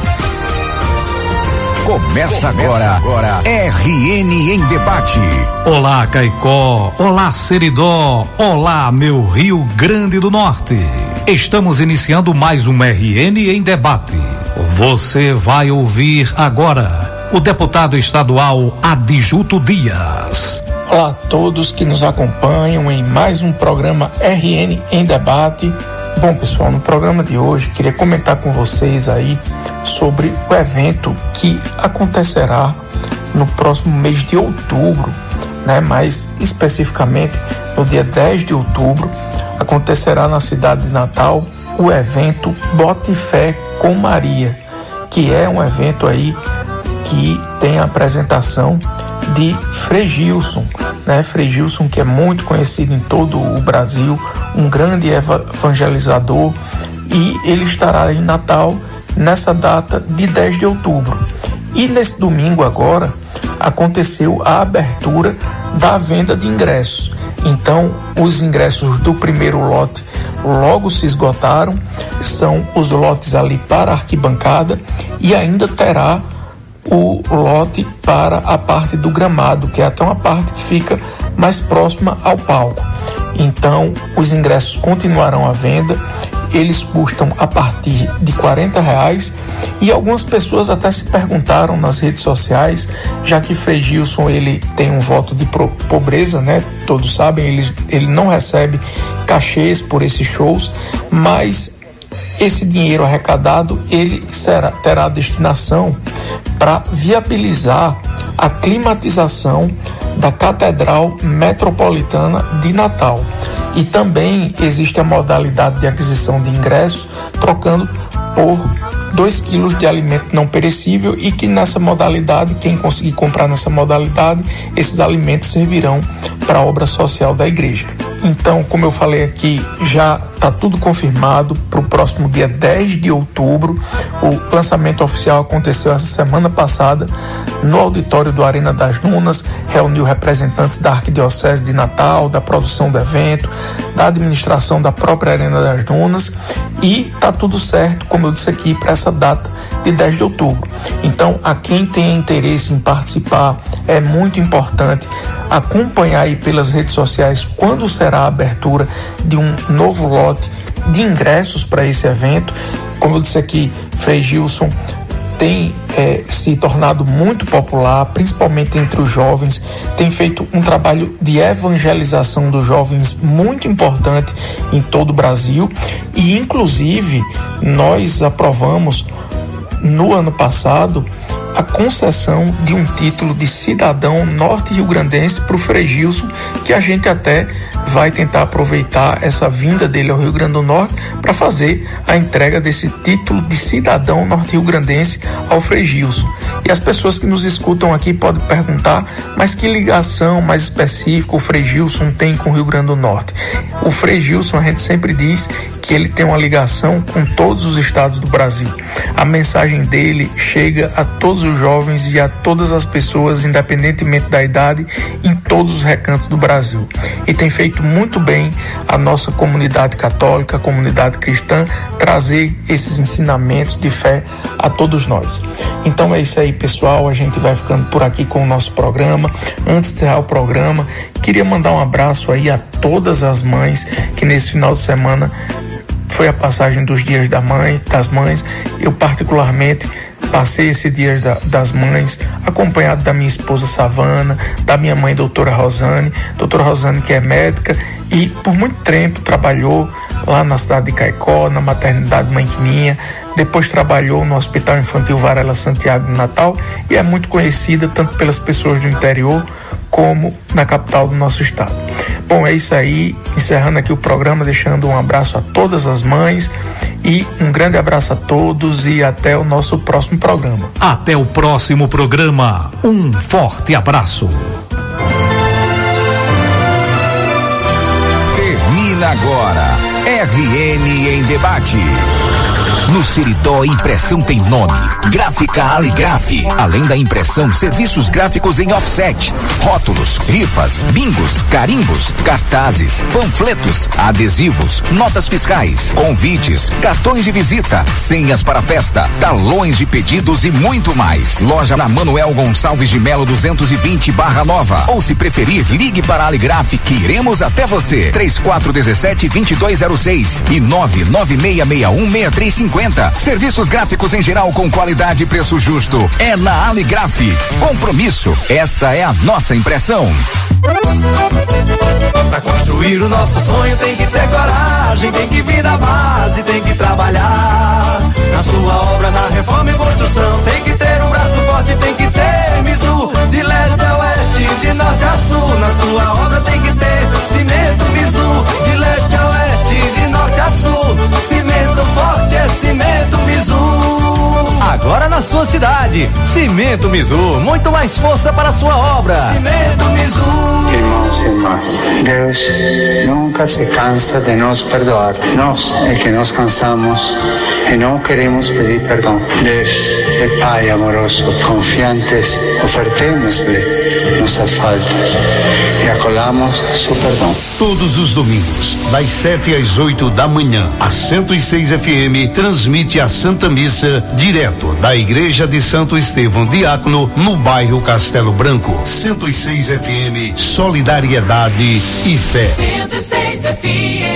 Começa, Começa agora, agora R N em Debate. Olá, Caicó. Olá, Seridó. Olá, meu Rio Grande do Norte. Estamos iniciando mais um R N em Debate. Você vai ouvir agora o deputado estadual Adjunto Dias. Olá a todos que nos acompanham em mais um programa R N em Debate. Bom, pessoal, no programa de hoje queria comentar com vocês aí sobre o evento que acontecerá no próximo mês de outubro, né? Mais especificamente no dia dez de outubro acontecerá na cidade de Natal o evento Bote Fé com Maria, que é um evento aí que tem a apresentação de Frei Gilson, né? Frei Gilson, que é muito conhecido em todo o Brasil, um grande evangelizador, e ele estará em Natal nessa data de dez de outubro. E nesse domingo agora aconteceu a abertura da venda de ingressos. Então, os ingressos do primeiro lote logo se esgotaram, são os lotes ali para a arquibancada, e ainda terá o lote para a parte do gramado, que é até uma parte que fica mais próxima ao palco. Então, os ingressos continuarão à venda, eles custam a partir de quarenta reais, e algumas pessoas até se perguntaram nas redes sociais, já que Frei Gilson, ele tem um voto de pobreza, né? Todos sabem, ele, ele não recebe cachês por esses shows, mas esse dinheiro arrecadado, ele será, terá destinação para viabilizar a climatização da Catedral Metropolitana de Natal. E também existe a modalidade de aquisição de ingressos trocando por dois quilos de alimento não perecível, e que nessa modalidade, quem conseguir comprar nessa modalidade, esses alimentos servirão para a obra social da igreja. Então, como eu falei aqui, já está tudo confirmado para o próximo dia dez de outubro. O lançamento oficial aconteceu essa semana passada no auditório do Arena das Dunas, reuniu representantes da Arquidiocese de Natal, da produção do evento, da administração da própria Arena das Dunas, e está tudo certo, como eu disse aqui, para essa data de dez de outubro. Então, a quem tem interesse em participar, é muito importante acompanhar aí pelas redes sociais quando será a abertura de um novo lote de ingressos para esse evento. Como eu disse aqui, Frei Gilson tem é, se tornado muito popular, principalmente entre os jovens, tem feito um trabalho de evangelização dos jovens muito importante em todo o Brasil, e inclusive nós aprovamos no ano passado a concessão de um título de cidadão norte-riograndense para o Frei Gilson, que a gente até vai tentar aproveitar essa vinda dele ao Rio Grande do Norte para fazer a entrega desse título de cidadão norte-riograndense ao Frei Gilson. E as pessoas que nos escutam aqui podem perguntar, mas que ligação mais específica o Frei Gilson tem com o Rio Grande do Norte? O Frei Gilson, a gente sempre diz que ele tem uma ligação com todos os estados do Brasil. A mensagem dele chega a todos os jovens e a todas as pessoas, independentemente da idade, em todos os recantos do Brasil. E tem feito muito bem a nossa comunidade católica, a comunidade cristã, trazer esses ensinamentos de fé a todos nós. Então é isso aí, pessoal, a gente vai ficando por aqui com o nosso programa. Antes de encerrar o programa, queria mandar um abraço aí a todas as mães que nesse final de semana foi a passagem dos dias da mãe, das mães. Eu particularmente passei esse dia da, das mães acompanhado da minha esposa Savana, da minha mãe doutora Rosane, doutora Rosane que é médica e por muito tempo trabalhou lá na cidade de Caicó, na maternidade Mãe Minha, depois trabalhou no Hospital Infantil Varela Santiago de Natal, e é muito conhecida tanto pelas pessoas do interior como na capital do nosso estado. Bom, é isso aí, encerrando aqui o programa, deixando um abraço a todas as mães e um grande abraço a todos e até o nosso próximo programa. Até o próximo programa, um forte abraço. Termina agora, R N em Debate. No Seridó, impressão tem nome. Gráfica Aligraf. Além da impressão, serviços gráficos em offset, rótulos, rifas, bingos, carimbos, cartazes, panfletos, adesivos, notas fiscais, convites, cartões de visita, senhas para festa, talões de pedidos e muito mais. Loja na Manuel Gonçalves de Melo duzentos e vinte Barra Nova. Ou se preferir, ligue para a Aligraf que iremos até você. três quatro um sete, dois dois zero seis e nove nove seis seis um, seis três cinco zero. Serviços gráficos em geral com qualidade e preço justo. É na Aligraf. Compromisso. Essa é a nossa impressão. Pra construir o nosso sonho tem que ter coragem, tem que vir da base, tem que trabalhar. Na sua obra, na reforma e construção, tem que ter um braço forte, tem que ter Mizu. De leste a oeste, de norte a sul, na sua obra tem que ter cimento Mizu. De leste a oeste, de norte a sul, cimento forte é cimento Mizu. Agora na sua cidade, Cimento Mizu, muito mais força para a sua obra. Cimento Mizu. Irmãos e irmãs, Deus nunca se cansa de nos perdoar. Nós é que nos cansamos e não queremos pedir perdão. Deus é Pai amoroso, confiantes, ofertemos-lhe nossas faltas e acolhamos seu perdão. Todos os domingos, das sete às oito da manhã, a cento e seis F M transmite a Santa Missa direto da Igreja de Santo Estevão Diácono, no bairro Castelo Branco. cento e seis F M, solidariedade e fé. cento e seis F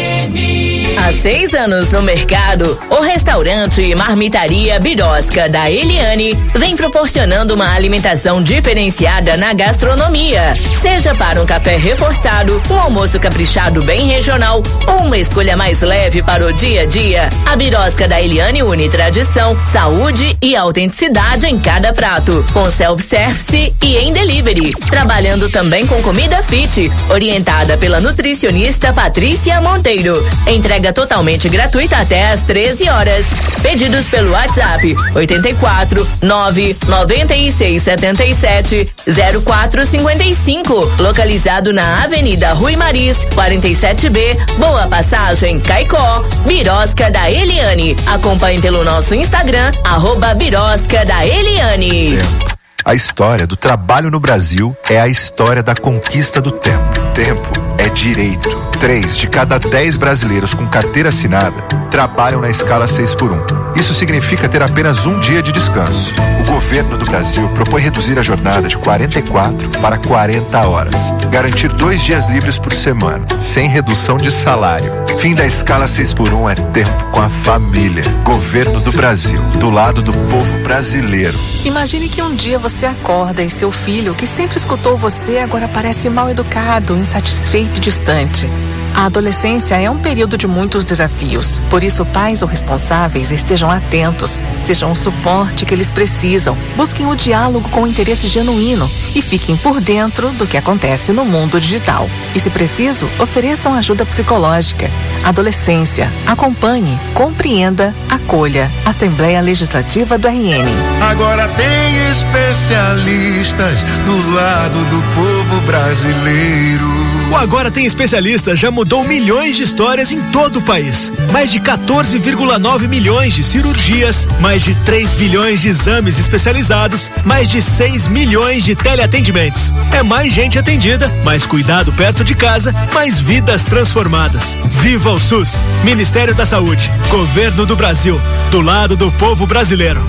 M. Há seis anos no mercado, o restaurante e marmitaria Birosca da Eliane vem proporcionando uma alimentação diferenciada na gastronomia. Seja para um café reforçado, um almoço caprichado bem regional ou uma escolha mais leve para o dia a dia, a Birosca da Eliane une tradição, saúde e autenticidade em cada prato, com self-service e em delivery, trabalhando também com comida fit, orientada pela nutricionista Patrícia Monteiro. Entrega totalmente gratuita até às treze horas. Pedidos pelo WhatsApp oito quatro nove nove seis sete sete zero quatro cinco cinco, localizado na Avenida Rui Maris, quarenta e sete B, Boa Passagem, Caicó. Birosca da Eliane. Acompanhe pelo nosso Instagram, arroba Birosca da Eliane. A história do trabalho no Brasil é a história da conquista do tempo. Tempo é direito. Três de cada dez brasileiros com carteira assinada trabalham na escala seis por um. Isso significa ter apenas um dia de descanso. O governo do Brasil propõe reduzir a jornada de quarenta e quatro para quarenta horas. Garantir dois dias livres por semana, sem redução de salário. Fim da escala seis por um é tempo com a família. Governo do Brasil, do lado do povo brasileiro. Imagine que um dia você acorda e seu filho, que sempre escutou você, agora parece mal educado, insatisfeito e distante. A adolescência é um período de muitos desafios. Por isso, pais ou responsáveis estejam atentos, sejam o suporte que eles precisam, busquem o diálogo com interesse genuíno e fiquem por dentro do que acontece no mundo digital. E, se preciso, ofereçam ajuda psicológica. Adolescência. Acompanhe, compreenda, acolha. Assembleia Legislativa do R N. Agora tem especialistas do lado do povo brasileiro. O Agora Tem Especialistas já mudou milhões de histórias em todo o país. Mais de quatorze vírgula nove milhões de cirurgias, mais de três bilhões de exames especializados, mais de seis milhões de teleatendimentos. É mais gente atendida, mais cuidado perto de casa, mais vidas transformadas. Viva o SUS! Ministério da Saúde, Governo do Brasil, do lado do povo brasileiro.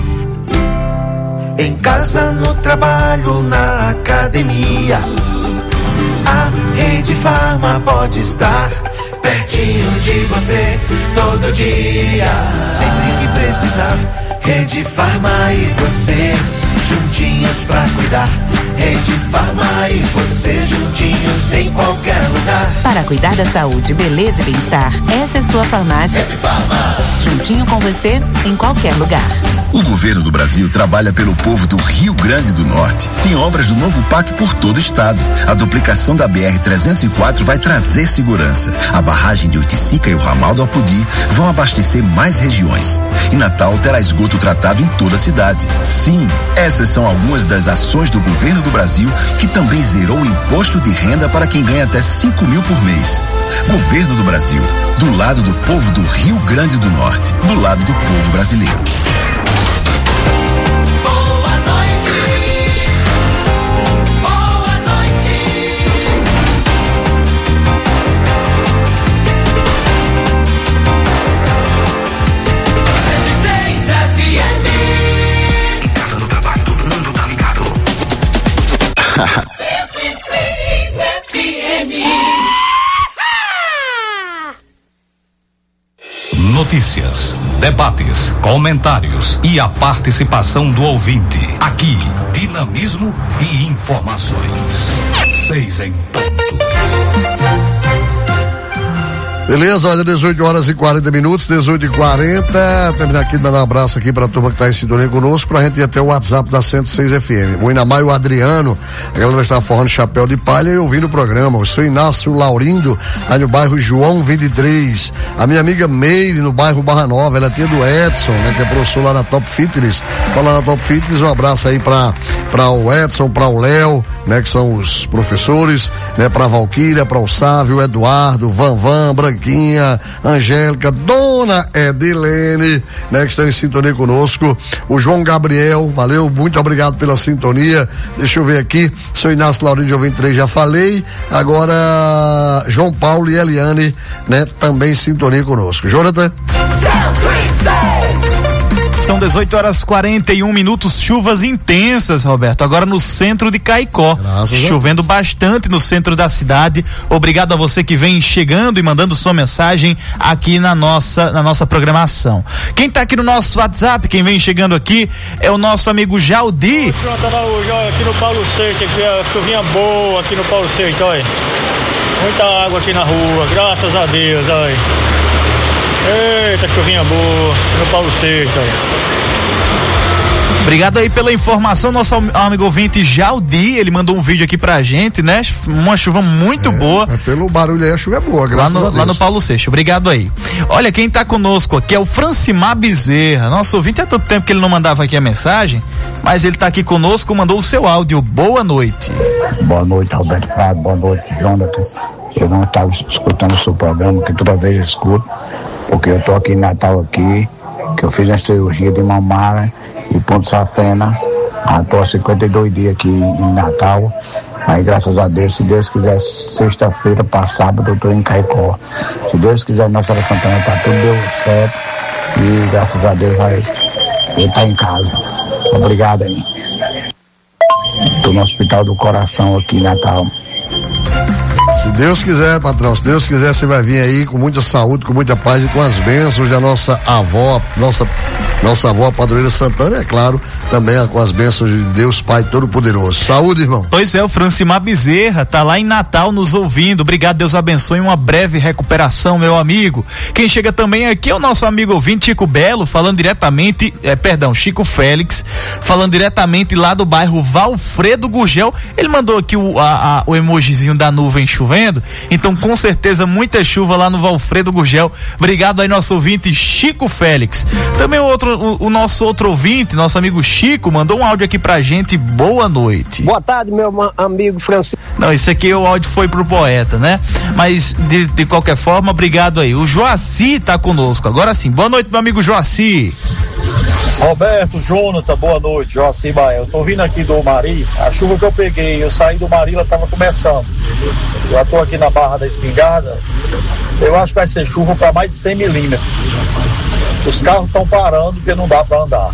Em casa, no trabalho, na academia, a Rede Farma pode estar pertinho de você todo dia. Sempre que precisar, Rede Farma e você juntinhos pra cuidar. Rede Farma e você juntinhos em qualquer lugar. Para cuidar da saúde, beleza e bem-estar, essa é sua farmácia. Rede Farma. Juntinho com você em qualquer lugar. O governo do Brasil trabalha pelo povo do Rio Grande do Norte. Tem obras do novo P A C por todo o estado. A duplicação da B R trezentos e quatro vai trazer segurança. A barragem de Oiticica e o ramal do Apodi vão abastecer mais regiões. E Natal terá esgoto tratado em toda a cidade. Sim, essas são algumas das ações do governo do Brasil, que também zerou o imposto de renda para quem ganha até cinco mil por mês. Governo do Brasil, do lado do povo do Rio Grande do Norte, do lado do povo brasileiro. Boa noite. Boa noite. cento e seis F M. Em casa, no trabalho, todo mundo tá ligado. cento e seis F M. Notícias, debates, comentários e a participação do ouvinte. Aqui, dinamismo e informações. Seis em ponto. Beleza, olha, dezoito horas e quarenta minutos, dezoito e quarenta. Terminar aqui, dando um abraço aqui pra turma que tá em sintonia conosco, pra gente ir até o WhatsApp da cento e seis F M. O Inamar e o Adriano, a galera está forrando chapéu de palha e ouvindo o programa. O seu Inácio Laurindo, aí no bairro João vinte e três. A minha amiga Meire, no bairro Barra Nova, ela é tia do Edson, né, que é professor lá na Top Fitness. Fala na Top Fitness, um abraço aí pra, pra o Edson, pra o Léo, né, que são os professores, né, pra Valquíria, pra o Sávio, o Eduardo, Van Van, Branquinha, Angélica, Dona Edilene, né, que estão em sintonia conosco. O João Gabriel, valeu, muito obrigado pela sintonia. Deixa eu ver aqui, seu Inácio Laurindo de vinte e três, já falei. Agora, João Paulo e Eliane, né, também em sintonia conosco. Jonathan? São dezoito horas e quarenta e um minutos, chuvas intensas, Roberto, agora no centro de Caicó. Graças Chovendo bastante no centro da cidade. Obrigado a você que vem chegando e mandando sua mensagem aqui na nossa, na nossa programação. Quem tá aqui no nosso WhatsApp, quem vem chegando aqui, é o nosso amigo Jaldi. Aqui no Paulo Sexto, aqui a chuvinha boa aqui no Paulo Sexto, olha. Muita água aqui na rua, graças a Deus, olha. Eita, chuvinha boa no Paulo Sexto. Obrigado aí pela informação, nosso amigo ouvinte Jaldi, ele mandou um vídeo aqui pra gente, né? Uma chuva muito é, boa. É pelo barulho aí, a chuva é boa, graças lá no, a Deus. Lá no Paulo Seixas, obrigado aí. Olha, quem tá conosco aqui é o Francimar Bezerra, nosso ouvinte, há tanto tempo que ele não mandava aqui a mensagem, mas ele tá aqui conosco, mandou o seu áudio. Boa noite. Boa noite, Roberto Prado, boa noite, Jonathan. Eu não estava escutando o seu programa, que toda vez eu escuto, porque eu tô aqui em Natal aqui, que eu fiz a cirurgia de mamara e ponto safena, estou há cinquenta e dois dias aqui em Natal, mas graças a Deus, se Deus quiser, sexta-feira para sábado eu estou em Caicó. Se Deus quiser, Nossa Senhora Santana, tá tudo deu certo e graças a Deus vai, ele tá em casa. Obrigado aí. Estou no Hospital do Coração aqui em Natal. Se Deus quiser, patrão, se Deus quiser, você vai vir aí com muita saúde, com muita paz e com as bênçãos da nossa avó, nossa, nossa avó, a padroeira Santana, é claro, também com as bênçãos de Deus Pai Todo-Poderoso. Saúde, irmão. Pois é, o Francimar Bezerra tá lá em Natal nos ouvindo. Obrigado, Deus abençoe, uma breve recuperação, meu amigo. Quem chega também aqui é o nosso amigo ouvinte Chico Belo, falando diretamente, é, perdão, Chico Félix, falando diretamente lá do bairro Valfredo Gurgel. Ele mandou aqui o, a, a, o emojizinho da nuvem chovendo, então com certeza muita chuva lá no Valfredo Gurgel. Obrigado aí, nosso ouvinte Chico Félix. Também o outro, o, o nosso outro ouvinte, nosso amigo Chico, mandou um áudio aqui pra gente. Boa noite. Boa tarde, meu amigo Francisco. Não, isso aqui o áudio foi pro poeta, né? Mas de, de qualquer forma, obrigado aí. O Joaci tá conosco. Agora sim, boa noite, meu amigo Joaci. Roberto, Jonathan, boa noite, Joaci Baé. Eu tô vindo aqui do Mari, a chuva que eu peguei, eu saí do Mari, ela tava começando. Já tô aqui na Barra da Espingarda, eu acho que vai ser chuva para mais de cem milímetros. Os carros estão parando porque não dá para andar.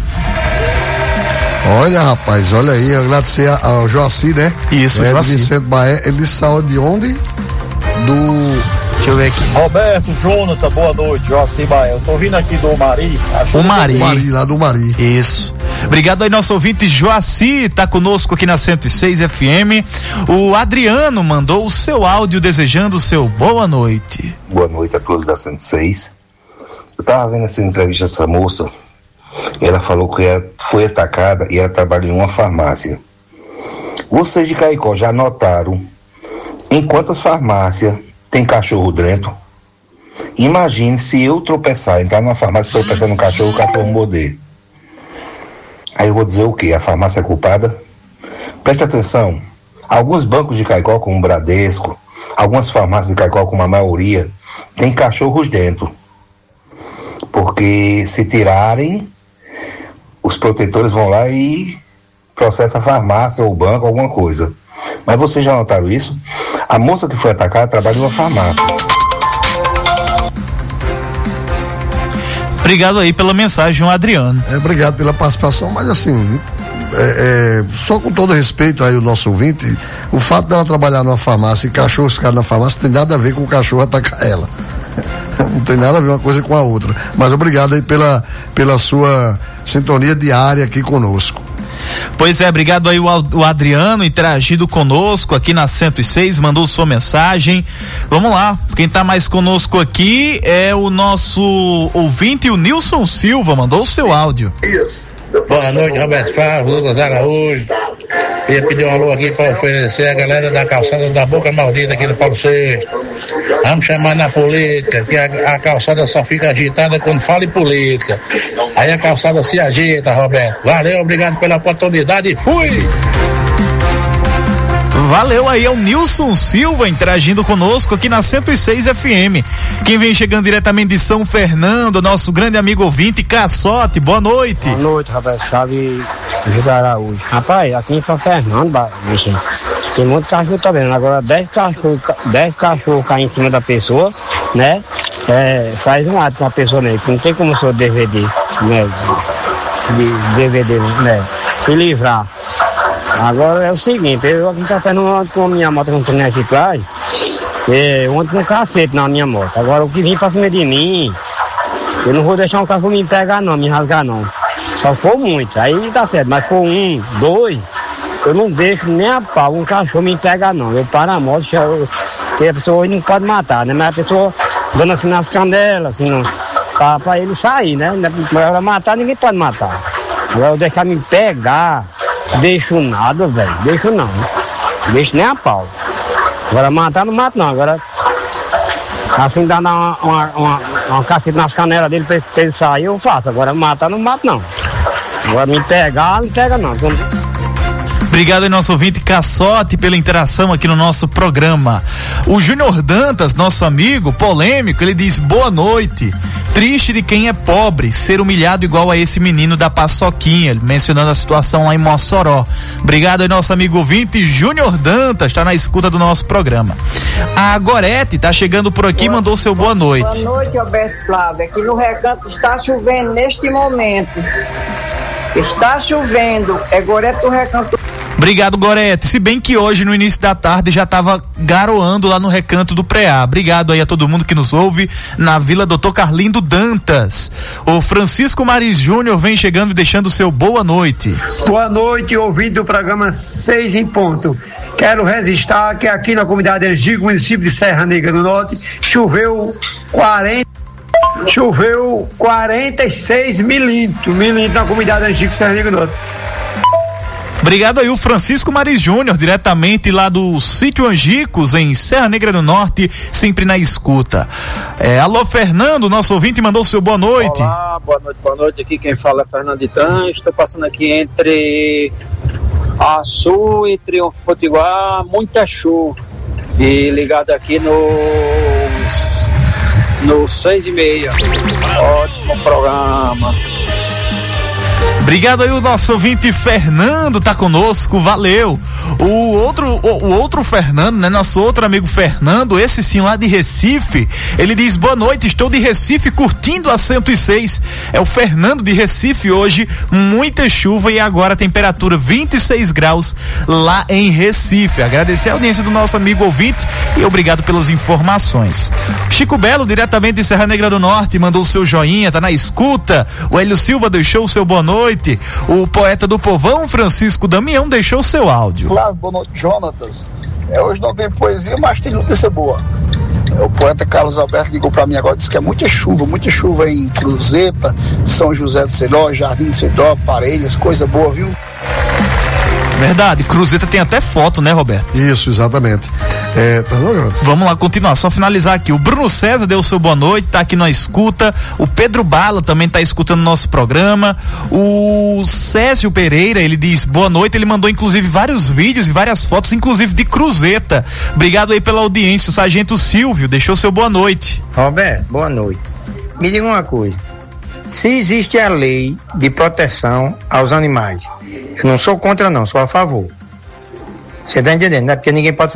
Olha, rapaz, olha aí, agradecer ao Joaci, né? Isso, é, Joaci. Vicente Baé, ele saiu de onde? Do Deixa eu ver aqui. Roberto, Jonathan, boa noite. Joaci Baia. Eu tô vindo aqui do Mari. O Mari. Do Mari, lá do Mari. Isso. Obrigado aí, nosso ouvinte Joaci, tá conosco aqui na cento e seis F M. O Adriano mandou o seu áudio desejando o seu boa noite. Boa noite a todos da cento e seis. Eu tava vendo essa entrevista dessa moça. Ela falou que ela foi atacada e ela trabalha em uma farmácia. Vocês de Caicó já notaram em quantas farmácias tem cachorro dentro? Imagine se eu tropeçar, entrar numa farmácia e tropeçar no cachorro, o cachorro morder. Aí eu vou dizer o quê? A farmácia é culpada? Preste atenção. Alguns bancos de Caicó, como o Bradesco, algumas farmácias de Caicó, como a maioria, tem cachorros dentro. Porque se tirarem, os protetores vão lá e processam a farmácia ou o banco, alguma coisa. Mas vocês já notaram isso? A moça que foi atacada trabalha em uma farmácia. Obrigado aí pela mensagem, Adriano. É, obrigado pela participação, mas assim, é, é, só com todo respeito aí o nosso ouvinte, o fato dela trabalhar numa farmácia e cachorro ficar na farmácia tem nada a ver com o cachorro atacar ela. Não tem nada a ver uma coisa com a outra. Mas obrigado aí pela, pela sua sintonia diária aqui conosco. Pois é, obrigado aí o, o Adriano interagindo conosco aqui na cento e seis, mandou sua mensagem. Vamos lá, quem tá mais conosco aqui é o nosso ouvinte, o Nilson Silva, mandou o seu áudio. Boa noite, Roberto Flávio, Lucas Araújo. Ia pedir um alô aqui para oferecer a galera da calçada da Boca Maldita aqui do Paulo sexto. Vamos chamar na política, que a, a calçada só fica agitada quando fala em política. Aí a calçada se agita, Roberto. Valeu, obrigado pela oportunidade e fui! Valeu aí, é o Nilson Silva interagindo conosco aqui na cento e seis F M. Quem vem chegando diretamente de São Fernando, nosso grande amigo ouvinte, Caçote, boa noite. Boa noite, Roberto Flávio e Júlio Araújo. Rapaz, aqui em São Fernando, bicho, tem muito cachorro também. Agora, dez cachorros dez cachorro caem em cima da pessoa, né? É, faz um ato com a pessoa, né? Não tem como o seu D V D, né? De D V D, né? Se livrar. Agora é o seguinte, eu aqui em São Fernando ando com a minha moto com treino de reciclagem, eu ando com um cacete na minha moto. Agora o que vem pra cima de mim, eu não vou deixar um cachorro me pegar não, me rasgar não. Só for muito, aí tá certo, mas for um, dois, eu não deixo nem a pau um cachorro me pegar não. Eu paro a moto, porque a pessoa hoje não pode matar, né? Mas a pessoa dando assim nas canelas, assim, não, pra, pra ele sair, né? Agora matar, ninguém pode matar. Agora eu deixar me pegar, deixo nada, velho, deixo não, deixo nem a pau. Agora matar não mato não, agora assim dá uma, uma, uma, uma cacete nas canelas dele pra, pra ele sair, eu faço. Agora matar não mato não. Agora me pegar, não pega não. Obrigado aí, nosso ouvinte Caçote, pela interação aqui no nosso programa. O Júnior Dantas, nosso amigo polêmico, ele diz: boa noite. Triste de quem é pobre ser humilhado igual a esse menino da paçoquinha, mencionando a situação lá em Mossoró. Obrigado aí, nosso amigo ouvinte Júnior Dantas, está na escuta do nosso programa. A Gorete tá chegando por aqui e mandou seu boa noite. Boa noite, Alberto Flávio. Aqui no Recanto está chovendo neste momento. Está chovendo. É Gorete do Recanto. Obrigado, Gorete. Se bem que hoje, no início da tarde, já estava garoando lá no Recanto do Preá. Obrigado aí a todo mundo que nos ouve na Vila Doutor Carlindo Dantas. O Francisco Maris Júnior vem chegando e deixando o seu boa noite. Boa noite, ouvinte do programa seis em ponto. Quero registrar que aqui na comunidade Angico, município de Serra Negra do Norte, choveu quarenta choveu quarenta e seis milímetros, milímetros na comunidade Angico, Serra Negra do Norte. Obrigado aí o Francisco Maris Júnior, diretamente lá do sítio Angicos, em Serra Negra do Norte, sempre na escuta. É, alô, Fernando, nosso ouvinte, mandou o seu boa noite. Olá, boa noite, boa noite. Aqui quem fala é Fernando Itan. Estou passando aqui entre Açu e Triunfo Potiguar, muita chuva. E ligado aqui no no seis e meia. Ótimo programa. Obrigado aí o nosso ouvinte Fernando, tá conosco, valeu. O outro, o, o outro Fernando, né? Nosso outro amigo Fernando, esse sim lá de Recife, ele diz: boa noite, estou de Recife curtindo a cento e seis. É o Fernando de Recife hoje, muita chuva e agora a temperatura vinte e seis graus lá em Recife. Agradecer a audiência do nosso amigo ouvinte e obrigado pelas informações. Chico Belo, diretamente de Serra Negra do Norte, mandou o seu joinha, tá na escuta. O Hélio Silva deixou o seu boa noite. O poeta do povão, Francisco Damião, deixou o seu áudio. Flávio, boa noite, Jonatas. É, hoje não tem poesia, mas tem notícia boa. O poeta Carlos Alberto ligou para mim agora e disse que é muita chuva, muita chuva em Cruzeta, São José do Seridó, Jardim do Seridó, Parelhas, coisa boa, viu? Verdade, Cruzeta tem até foto, né, Roberto? Isso, exatamente. É, tá bom, vamos lá, continuar, só finalizar aqui. O Bruno César deu o seu boa noite, tá aqui na escuta. O Pedro Bala também tá escutando nosso programa. O Césio Pereira, ele diz boa noite, ele mandou inclusive vários vídeos e várias fotos, inclusive de Cruzeta. Obrigado aí pela audiência. O Sargento Silvio deixou seu boa noite. Roberto, boa noite. Me diga uma coisa, se existe a lei de proteção aos animais, eu não sou contra não, sou a favor. Você tá entendendo, né? Porque ninguém pode fazer